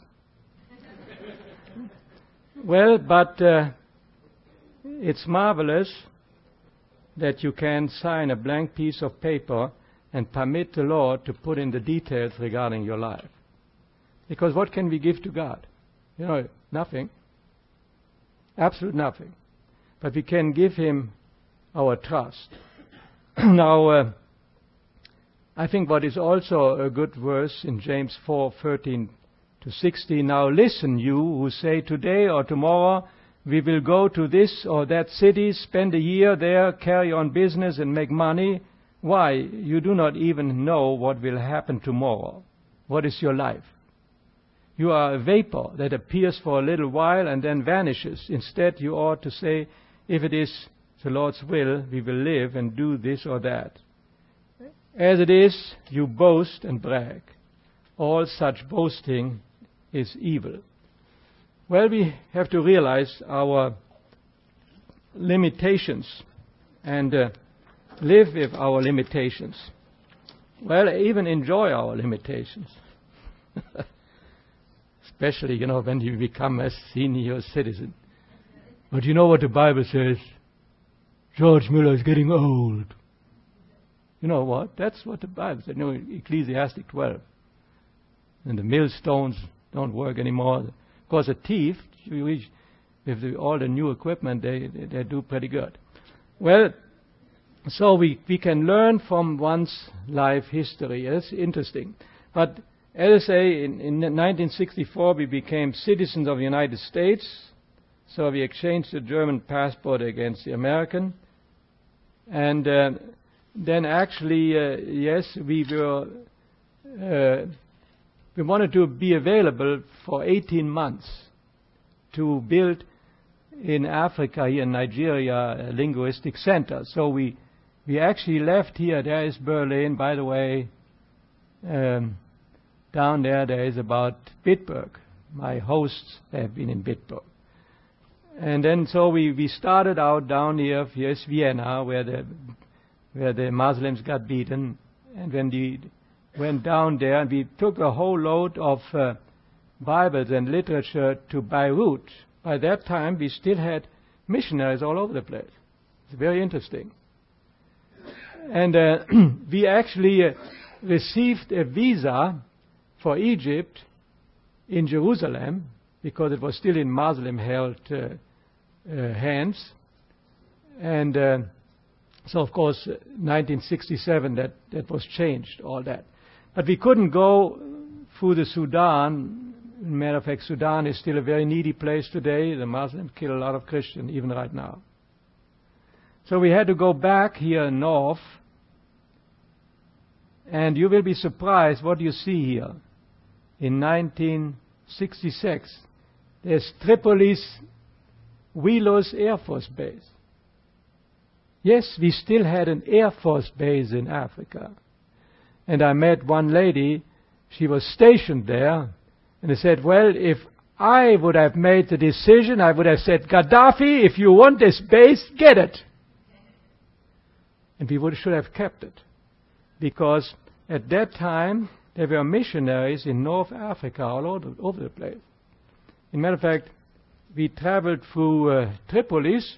Well, but uh, it's marvelous that you can sign a blank piece of paper and permit the Lord to put in the details regarding your life. Because what can we give to God? You know, nothing. Absolute nothing. But we can give Him our trust. Now, uh, I think what is also a good verse in James four thirteen to sixteen. Now listen, you who say today or tomorrow we will go to this or that city, spend a year there, carry on business and make money. Why? You do not even know what will happen tomorrow. What is your life? You are a vapor that appears for a little while and then vanishes. Instead, you ought to say, if it is the Lord's will, we will live and do this or that. As it is, you boast and brag. All such boasting is evil. Well, we have to realize our limitations and uh, live with our limitations. Well, even enjoy our limitations. Especially, you know, when you become a senior citizen. But you know what the Bible says? George Mueller is getting old. You know what? That's what the Bible said. No, Ecclesiastic twelve. And the millstones don't work anymore. Of course, a thief, with the, all the new equipment, they, they, they do pretty good. Well, so we, we can learn from one's life history. That's interesting. But as I say, in, in nineteen sixty-four, we became citizens of the United States. So we exchanged the German passport against the American. And uh, then actually, uh, yes, we were, uh, we wanted to be available for eighteen months to build in Africa, here in Nigeria, a linguistic center. So we, we actually left here. There is Berlin, by the way. Um, down there, there is about Bitburg. My hosts have been in Bitburg. And then so we, we started out down here, here's Vienna, where the where the Muslims got beaten. And when we went down there, and we took a whole load of uh, Bibles and literature to Beirut. By that time, we still had missionaries all over the place. It's very interesting. And uh, we actually uh, received a visa for Egypt in Jerusalem, because it was still in Muslim-held uh, uh, hands. And uh, so, of course, uh, nineteen sixty-seven, that, that was changed, all that. But we couldn't go through the Sudan. Matter of fact, Sudan is still a very needy place today. The Muslims kill a lot of Christians, even right now. So we had to go back here north. And you will be surprised what you see here. In nineteen sixty-six, there's Tripolis Wilos Air Force Base. Yes, we still had an Air Force base in Africa. And I met one lady, she was stationed there, and I said, well, if I would have made the decision, I would have said, Gaddafi, if you want this base, get it. And we would, should have kept it. Because at that time, there were missionaries in North Africa all over, over the place. As a matter of fact, we traveled through uh, Tripolis,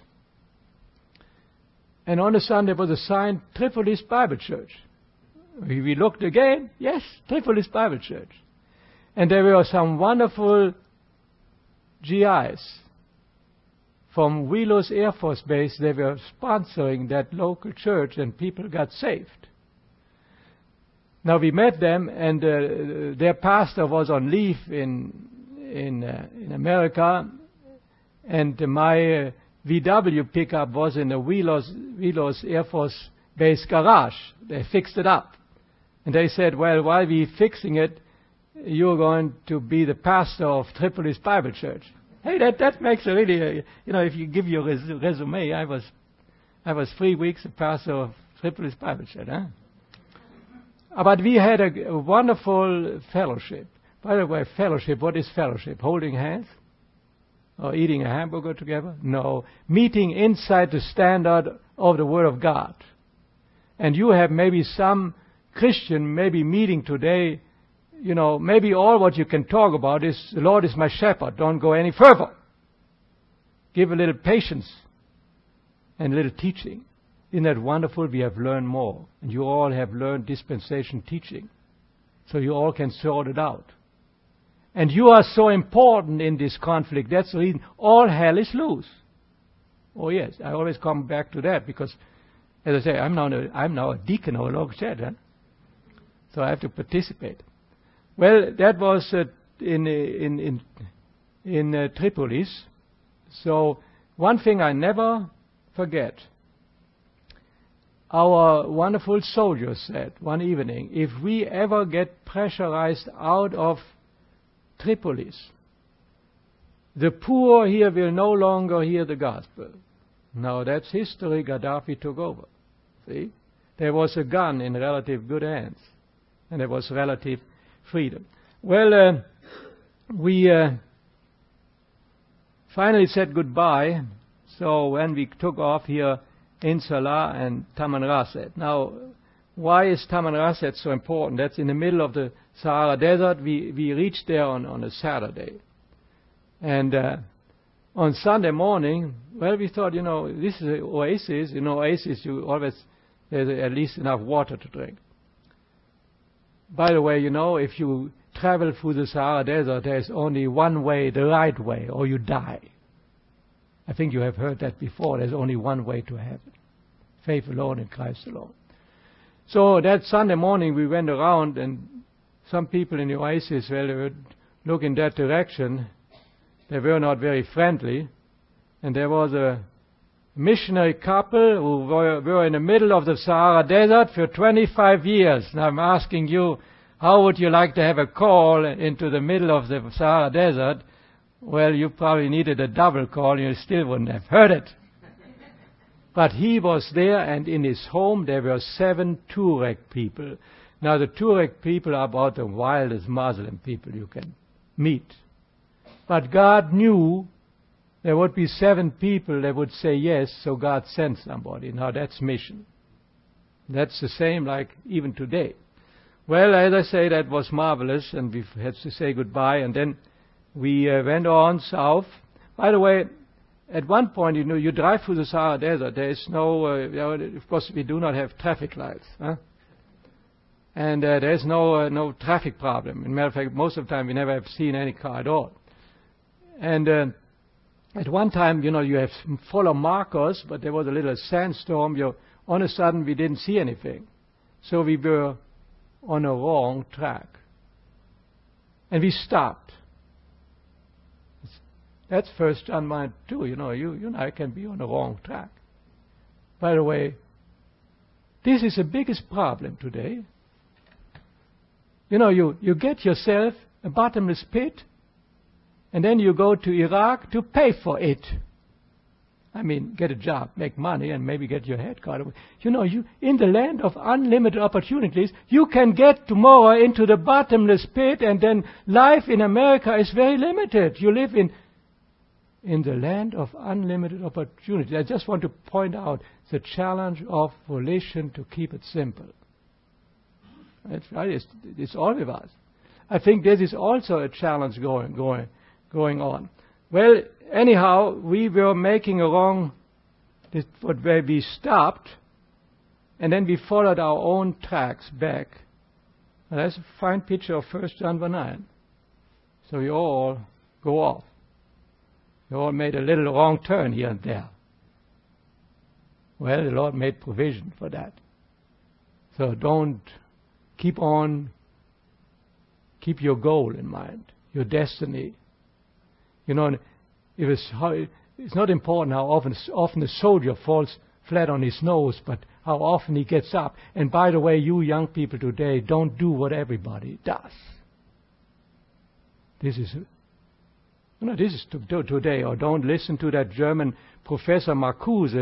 and on the sun there was a sign, Tripolis Bible Church. We, we looked again, yes, Tripolis Bible Church. And there were some wonderful G Is from Wilos Air Force Base. They were sponsoring that local church, and people got saved. Now we met them, and uh, their pastor was on leave in in uh, in America, and uh, my uh, V W pickup was in the Wilos Wilos Air Force Base garage. They fixed it up, and they said, "Well, while we're fixing it, you're going to be the pastor of Tripolis Bible Church." Hey, that that makes a really, uh, you know, if you give your res- resume, I was I was three weeks a pastor of Tripolis Bible Church, huh? But we had a, a wonderful fellowship. By the way, fellowship, what is fellowship? Holding hands? Or eating a hamburger together? No. Meeting inside the standard of the Word of God. And you have maybe some Christian maybe meeting today, you know, maybe all what you can talk about is, the Lord is my shepherd, don't go any further. Give a little patience and a little teaching. Isn't that wonderful? We have learned more. And you all have learned dispensation teaching. So you all can sort it out. And you are so important in this conflict. That's the reason all hell is loose. Oh yes, I always come back to that because, as I say, I'm now a, I'm now a deacon of a local church, huh? So I have to participate. Well, that was uh, in in in in uh, Tripolis. So one thing I never forget. Our wonderful soldiers said one evening, if we ever get pressurized out of Tripolis, the poor here will no longer hear the gospel. Now that's history. Gaddafi took over. See? There was a gun in relative good hands. And there was relative freedom. Well, uh, we uh, finally said goodbye. So when we took off here in Salah and Tamanrasset. Now, why is Tamanrasset so important? That's in the middle of the Sahara Desert. We, we reached there on, on a Saturday. And uh, on Sunday morning, well, we thought, you know, this is an oasis. In oasis, you always, there's at least enough water to drink. By the way, you know, if you travel through the Sahara Desert, there's only one way, the right way, or you die. I think you have heard that before. There's only one way to heaven. Faith alone in Christ alone. So that Sunday morning we went around and some people in the oasis, well, they would look in that direction. They were not very friendly. And there was a missionary couple who were, were in the middle of the Sahara Desert for twenty-five years. And I'm asking you, how would you like to have a call into the middle of the Sahara Desert? Well, you probably needed a double call and you still wouldn't have heard it. But he was there, and in his home there were seven Tuareg people. Now the Tuareg people are about the wildest Muslim people you can meet. But God knew there would be seven people that would say yes, so God sent somebody. Now that's mission. That's the same like even today. Well, as I say, that was marvelous, and we had to say goodbye, and then we uh, went on south. By the way, at one point, you know, you drive through the Sahara Desert. There is no, uh, you know, of course, we do not have traffic lights, huh? And uh, there is no uh, no traffic problem. As a matter of fact, most of the time we never have seen any car at all. And uh, at one time, you know, you have follow markers, but there was a little sandstorm. You, all of a sudden, we didn't see anything, so we were on a wrong track, and we stopped. That's First John one two. You know, you, you and I can be on the wrong track. By the way, this is the biggest problem today. You know, you, you get yourself a bottomless pit, and then you go to Iraq to pay for it. I mean, get a job, make money, and maybe get your head cut away. You know, you in the land of unlimited opportunities, you can get tomorrow into the bottomless pit, and then life in America is very limited. You live in in the land of unlimited opportunity. I just want to point out the challenge of volition to keep it simple. It's, it's, it's all with us. I think this is also a challenge going, going, going on. Well, anyhow, we were making a wrong, this, where we stopped, and then we followed our own tracks back. And that's a fine picture of First John one nine. So we all go off. We all made a little wrong turn here and there. Well, the Lord made provision for that. So don't keep on, keep your goal in mind, your destiny. You know, if it's, how, it's not important how often, often a soldier falls flat on his nose, but how often he gets up. And by the way, you young people today, don't do what everybody does. This is You know, this is to, to, today, or don't listen to that German Professor Marcuse.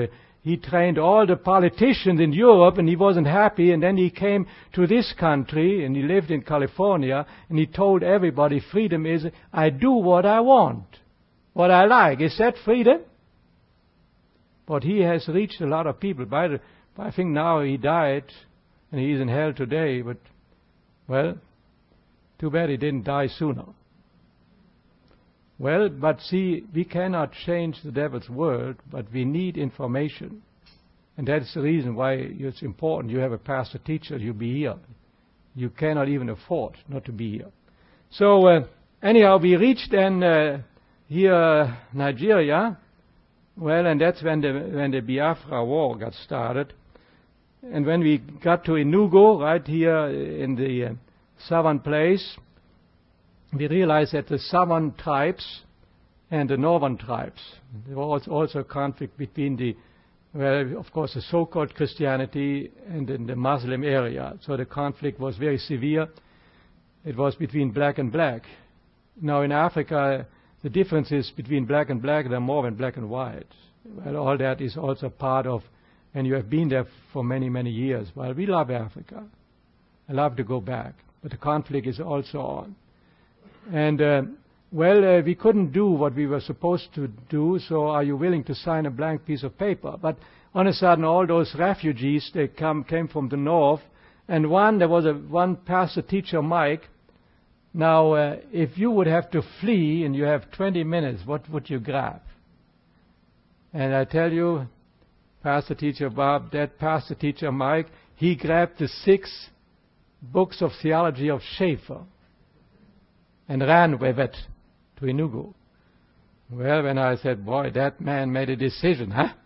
he trained all the politicians in Europe, and he wasn't happy, and then he came to this country, and he lived in California, and he told everybody, freedom is, I do what I want, what I like. Is that freedom? But he has reached a lot of people. By the, I think now he died, and he's in hell today, but, well, too bad he didn't die sooner. Well, but see, we cannot change the devil's world, but we need information. And that's the reason why it's important you have a pastor teacher, you be here. You cannot even afford not to be here. So, uh, anyhow, we reached then uh, here, uh, Nigeria. Well, and that's when the, when the Biafra war got started. And when we got to Enugu, right here in the uh, southern place, we realized that the southern tribes and the northern tribes, there was also a conflict between the, well, of course, the so-called Christianity and in the Muslim area. So the conflict was very severe. It was between black and black. Now in Africa, the differences between black and black, there are more than black and white. Well, all that is also part of, and you have been there for many, many years. Well, we love Africa. I love to go back. But the conflict is also on. And, uh, well, uh, we couldn't do what we were supposed to do, so are you willing to sign a blank piece of paper? But on a sudden, all those refugees, they come, came from the north, and one, there was a one pastor teacher, Mike. Now, uh, if you would have to flee and you have twenty minutes, what would you grab? And I tell you, pastor teacher Bob, that pastor teacher Mike, he grabbed the six books of theology of Schaeffer and ran with it to Enugu. Well, when I said, boy, that man made a decision, huh?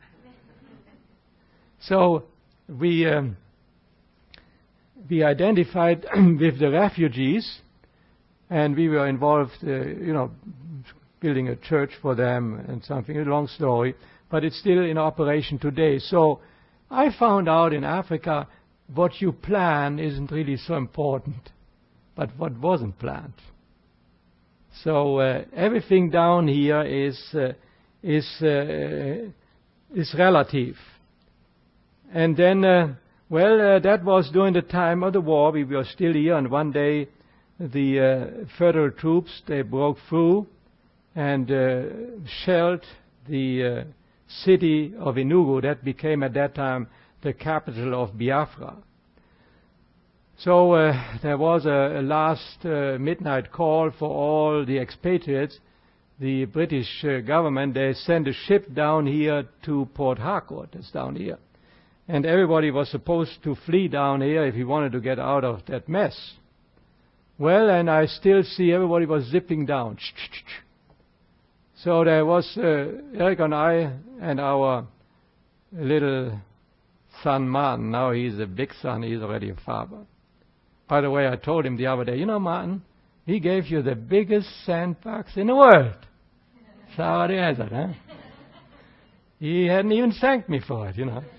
So we um, we identified with the refugees, and we were involved, uh, you know, building a church for them and something, a long story, but it's still in operation today. So I found out in Africa what you plan isn't really so important, but what wasn't planned. So uh, everything down here is uh, is uh, is relative. And then, uh, well, uh, that was during the time of the war. We were still here, and one day the uh, federal troops, they broke through and uh, shelled the uh, city of Enugu. That became at that time the capital of Biafra. So uh, there was a, a last uh, midnight call for all the expatriates. The British uh, government, they sent a ship down here to Port Harcourt, that's down here. And everybody was supposed to flee down here if he wanted to get out of that mess. Well, and I still see everybody was zipping down. So there was uh, Eric and I and our little son Martin. Now he's a big son, he's already a father. By the way, I told him the other day, you know, Martin, he gave you the biggest sandbox in the world. So how do you answer, huh? He hadn't even thanked me for it, you know.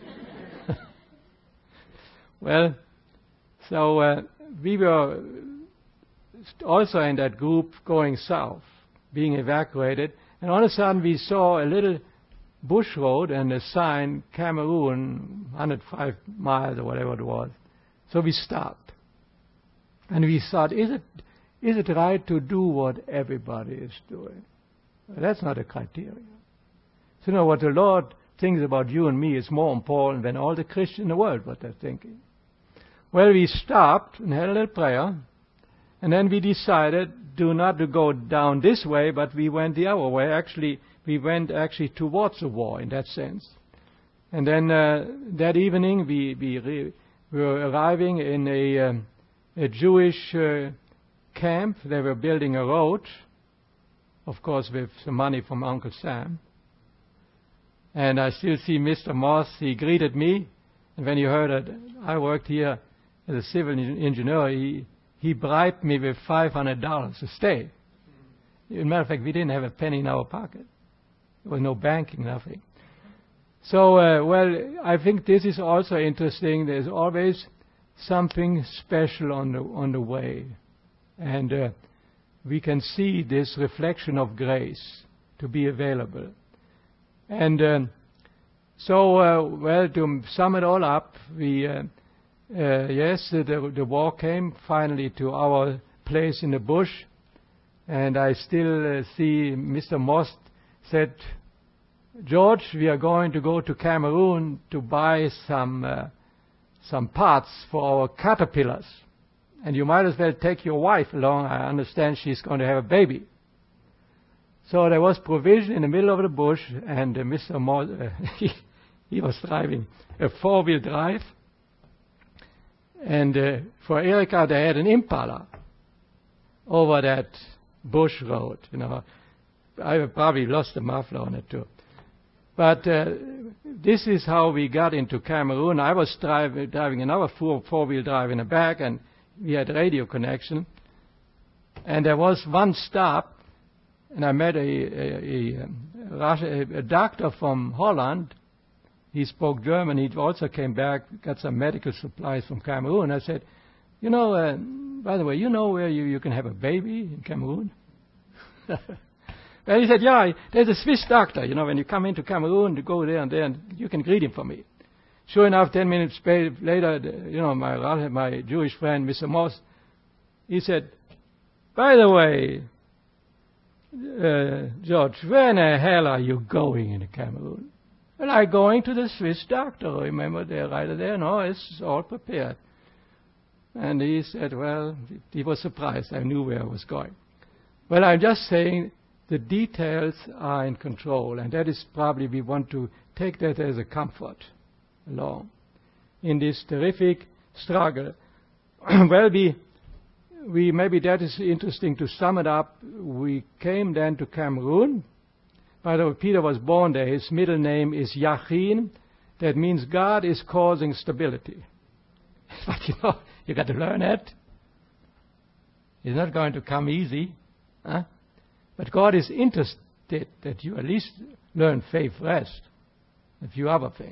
Well, so uh, we were also in that group going south, being evacuated, and all of a sudden we saw a little bush road and a sign, Cameroon, one hundred five miles or whatever it was. So we stopped. And we thought, is it is it right to do what everybody is doing? Well, that's not a criteria. So, you know, what the Lord thinks about you and me is more important than all the Christians in the world, what they're thinking. Well, we stopped and had a little prayer, and then we decided do not to go down this way, but we went the other way. Actually, we went actually towards the war in that sense. And then uh, that evening, we, we, re- we were arriving in a... Um, a Jewish uh, camp. They were building a road, of course with some money from Uncle Sam. And I still see Mister Moss, he greeted me, and when he heard that I worked here as a civil engineer, he, he bribed me with five hundred dollars to stay. As a matter of fact, we didn't have a penny in our pocket. There was no banking, nothing. So, uh, well, I think this is also interesting. There's always something special on the on the way, and uh, we can see this reflection of grace to be available. And um, So, uh, well, to sum it all up, we, uh, uh, yes, the, the war came finally to our place in the bush, and I still uh, see Mister Moss said, George, we are going to go to Cameroon to buy some, uh, some parts for our caterpillars, and you might as well take your wife along. I understand she's going to have a baby. So there was provision in the middle of the bush, and uh, Mister Moss, uh, he, he was driving a four-wheel drive, and uh, for Erika they had an Impala over that bush road. You know, I probably lost the muffler on it too. But uh, this is how we got into Cameroon. I was drive, driving another four, four-wheel drive in the back, and we had radio connection. And there was one stop, and I met a, a, a, Russia, a, a doctor from Holland. He spoke German. He also came back, got some medical supplies from Cameroon. I said, you know, uh, by the way, you know where you, you can have a baby in Cameroon? And he said, yeah, there's a Swiss doctor. You know, when you come into Cameroon, you go there and there, and you can greet him for me. Sure enough, ten minutes later, you know, my, my Jewish friend, Mister Moss, he said, by the way, uh, George, where in the hell are you going in Cameroon? Well, I'm going to the Swiss doctor. Remember, they're right there. No, it's all prepared. And he said, well, he was surprised. I knew where I was going. Well, I'm just saying the details are in control, and that is probably we want to take that as a comfort along in this terrific struggle. Well, we, we maybe that is interesting to sum it up. We came then to Cameroon. By the way, Peter was born there. His middle name is Yachin. That means God is causing stability. But you know, you got to learn that. It's not going to come easy. Huh? But God is interested that you at least learn faith rest, a few other things,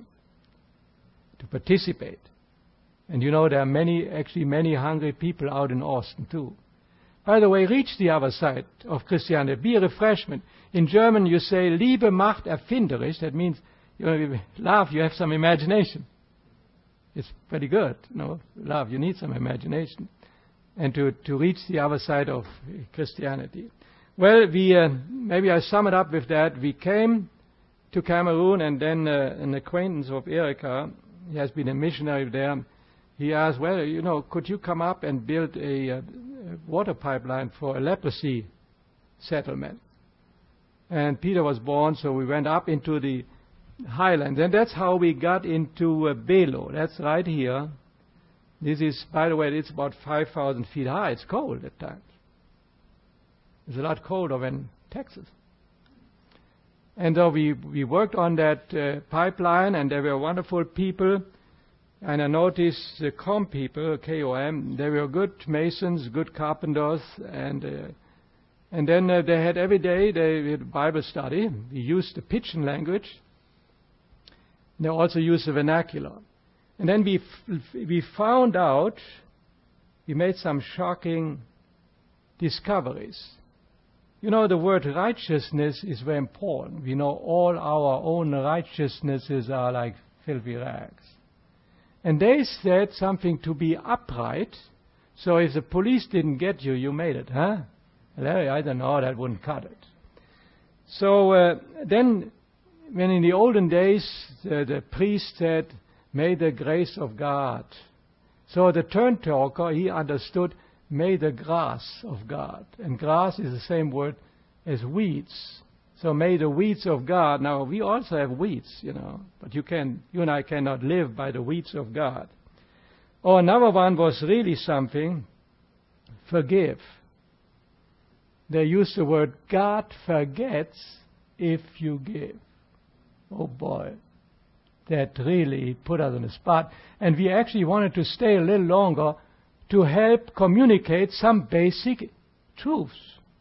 to participate. And you know, there are many, actually many hungry people out in Austin too. By the way, reach the other side of Christianity. Be a refreshment. In German, you say, Liebe macht erfinderisch. That means, you know, love, you have some imagination. It's pretty good. You know, love, you need some imagination. And to, to reach the other side of Christianity. Well, we, uh, maybe I sum it up with that. We came to Cameroon, and then uh, an acquaintance of Erika, he has been a missionary there, he asked, well, you know, could you come up and build a, uh, a water pipeline for a leprosy settlement? And Peter was born, so we went up into the highlands. And that's how we got into uh, Belo. That's right here. This is, by the way, it's about five thousand feet high. It's cold at times. It's a lot colder than Texas. And so we, we worked on that uh, pipeline, and there were wonderful people. And I noticed the C O M people, K O M, they were good masons, good carpenters, and uh, and then uh, they had every day they had Bible study. We used the Pidgin language. They also used the vernacular. And then we f- we found out, we made some shocking discoveries. You know, the word righteousness is very important. We know all our own righteousnesses are like filthy rags. And they said something to be upright. So if the police didn't get you, you made it, huh? Larry, I don't know, that wouldn't cut it. So uh, then, when in the olden days, the, the priest said, may the grace of God. So the turn talker, he understood, may the grass of God. And grass is the same word as weeds. So may the weeds of God. Now, we also have weeds, you know, but you can, you and I cannot live by the weeds of God. Or another one was really something, forgive. They used the word, God forgets if you give. Oh boy, that really put us on the spot. And we actually wanted to stay a little longer to help communicate some basic truths.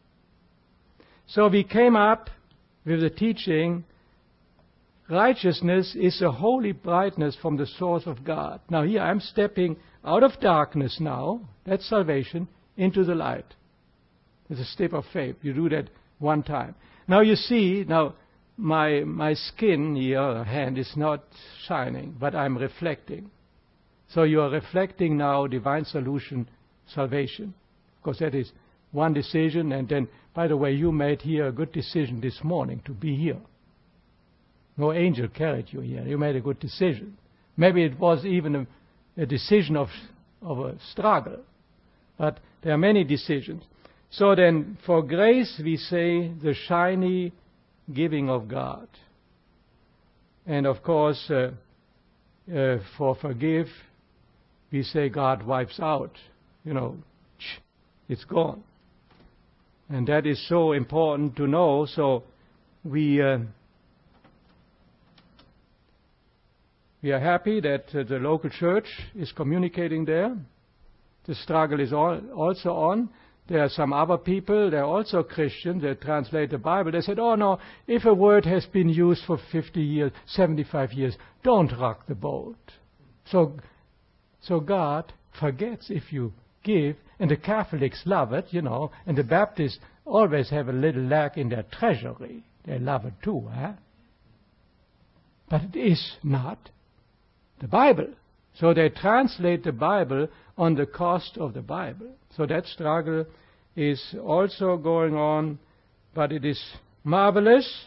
So we came up with the teaching, righteousness is a holy brightness from the source of God. Now here I'm stepping out of darkness now, that's salvation, into the light. It's a step of faith. You do that one time. Now you see, now my my skin here, hand, is not shining, but I'm reflecting. So you are reflecting now divine solution, salvation. Because that is one decision, and then, by the way, you made here a good decision this morning to be here. No angel carried you here. You made a good decision. Maybe it was even a, a decision of, of a struggle. But there are many decisions. So then, for grace, we say the shiny giving of God. And of course, uh, uh, for forgive, we say God wipes out. You know, it's gone. And that is so important to know. So we uh, we are happy that uh, the local church is communicating there. The struggle is all, also on. There are some other people, they're also Christians, they translate the Bible. They said, oh no, if a word has been used for fifty years, seventy-five years, don't rock the boat. So, so God forgets if you give, and the Catholics love it, you know, and the Baptists always have a little lack in their treasury. They love it too, huh? But it is not the Bible. So they translate the Bible on the cost of the Bible. So that struggle is also going on, but it is marvelous.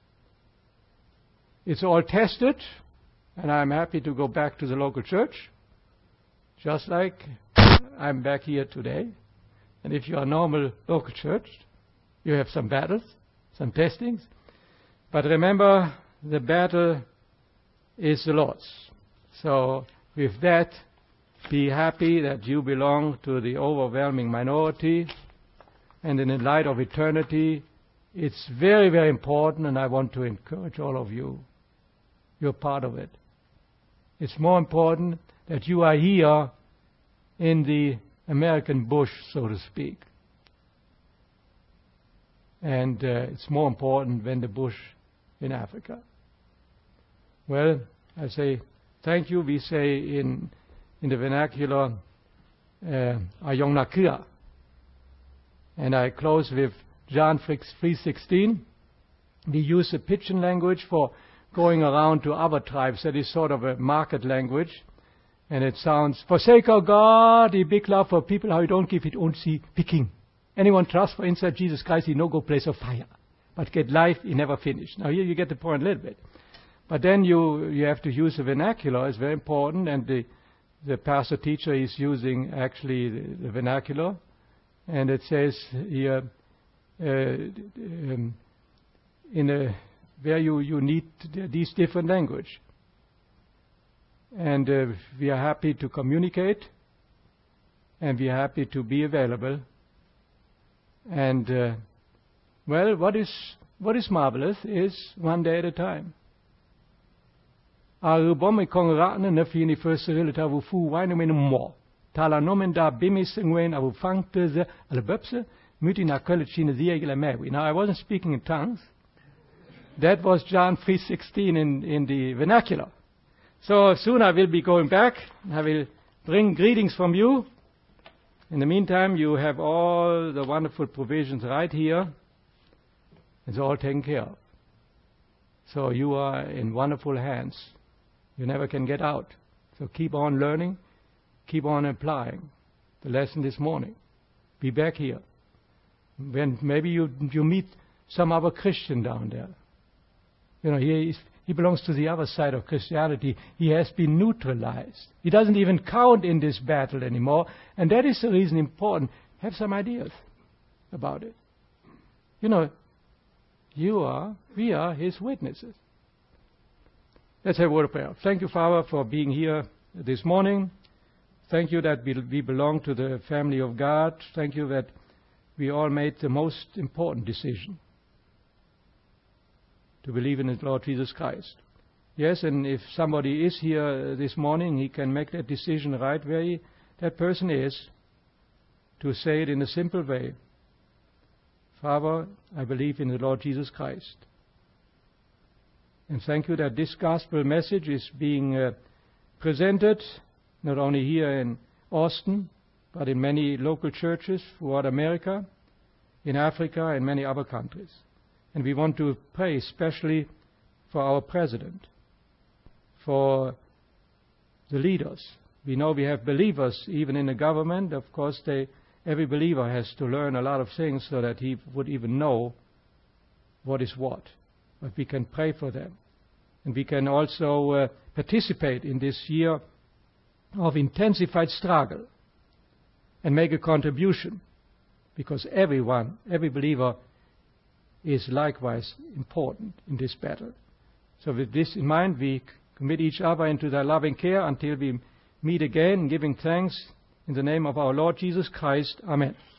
It's all tested, and I'm happy to go back to the local church, just like I'm back here today. And if you're a normal local church, you have some battles, some testings. But remember, the battle is the Lord's. So with that, be happy that you belong to the overwhelming minority. And in the light of eternity, it's very, very important, and I want to encourage all of you. You're part of it. It's more important that you are here in the American bush, so to speak. And uh, it's more important than the bush in Africa. Well, I say thank you. We say in in the vernacular, uh, Ayong. And I close with John three sixteen. We use the pidgin language for going around to other tribes. That is sort of a market language. And it sounds, forsake our God, a big love for people, how you don't give it, don't see picking. Anyone trust for inside Jesus Christ, he no go place of fire. But get life, he never finish. Now here you get the point a little bit. But then you you have to use the vernacular. It's very important. And the, the pastor teacher is using actually the, the vernacular. And it says here, uh, um, in a, where you, you need these different language. And uh, we are happy to communicate, and we are happy to be available. And uh, well, what is what is marvelous is one day at a time. Arubom ikongratne na fini first relata vu fu wine men mo. Tala nomen da bimis ngwen avu fangte ze albepse muti na kolchine ziegele mewi. Now I wasn't speaking in tongues. That was John three sixteen in in the vernacular. So soon I will be going back. I will bring greetings from you. In the meantime, you have all the wonderful provisions right here. It's all taken care of. So you are in wonderful hands. You never can get out. So keep on learning. Keep on applying the lesson this morning. Be back here. When maybe you you meet some other Christian down there. You know, he is, he belongs to the other side of Christianity. He has been neutralized. He doesn't even count in this battle anymore. And that is the reason important. Have some ideas about it. You know, you are, we are his witnesses. Let's have a word of prayer. Thank you, Father, for being here this morning. Thank you that we belong to the family of God. Thank you that we all made the most important decision. To believe in the Lord Jesus Christ. Yes, and if somebody is here this morning, he can make that decision right where he, that person is, to say it in a simple way. Father, I believe in the Lord Jesus Christ. And thank you that this gospel message is being uh, presented not only here in Austin, but in many local churches throughout America, in Africa, and many other countries. And we want to pray especially for our president, for the leaders. We know we have believers even in the government. Of course, they, every believer has to learn a lot of things so that he would even know what is what. But we can pray for them. And we can also uh, participate in this year of intensified struggle and make a contribution, because everyone, every believer is likewise important in this battle. So with this in mind, we commit each other into their loving care until we meet again, giving thanks in the name of our Lord Jesus Christ. Amen.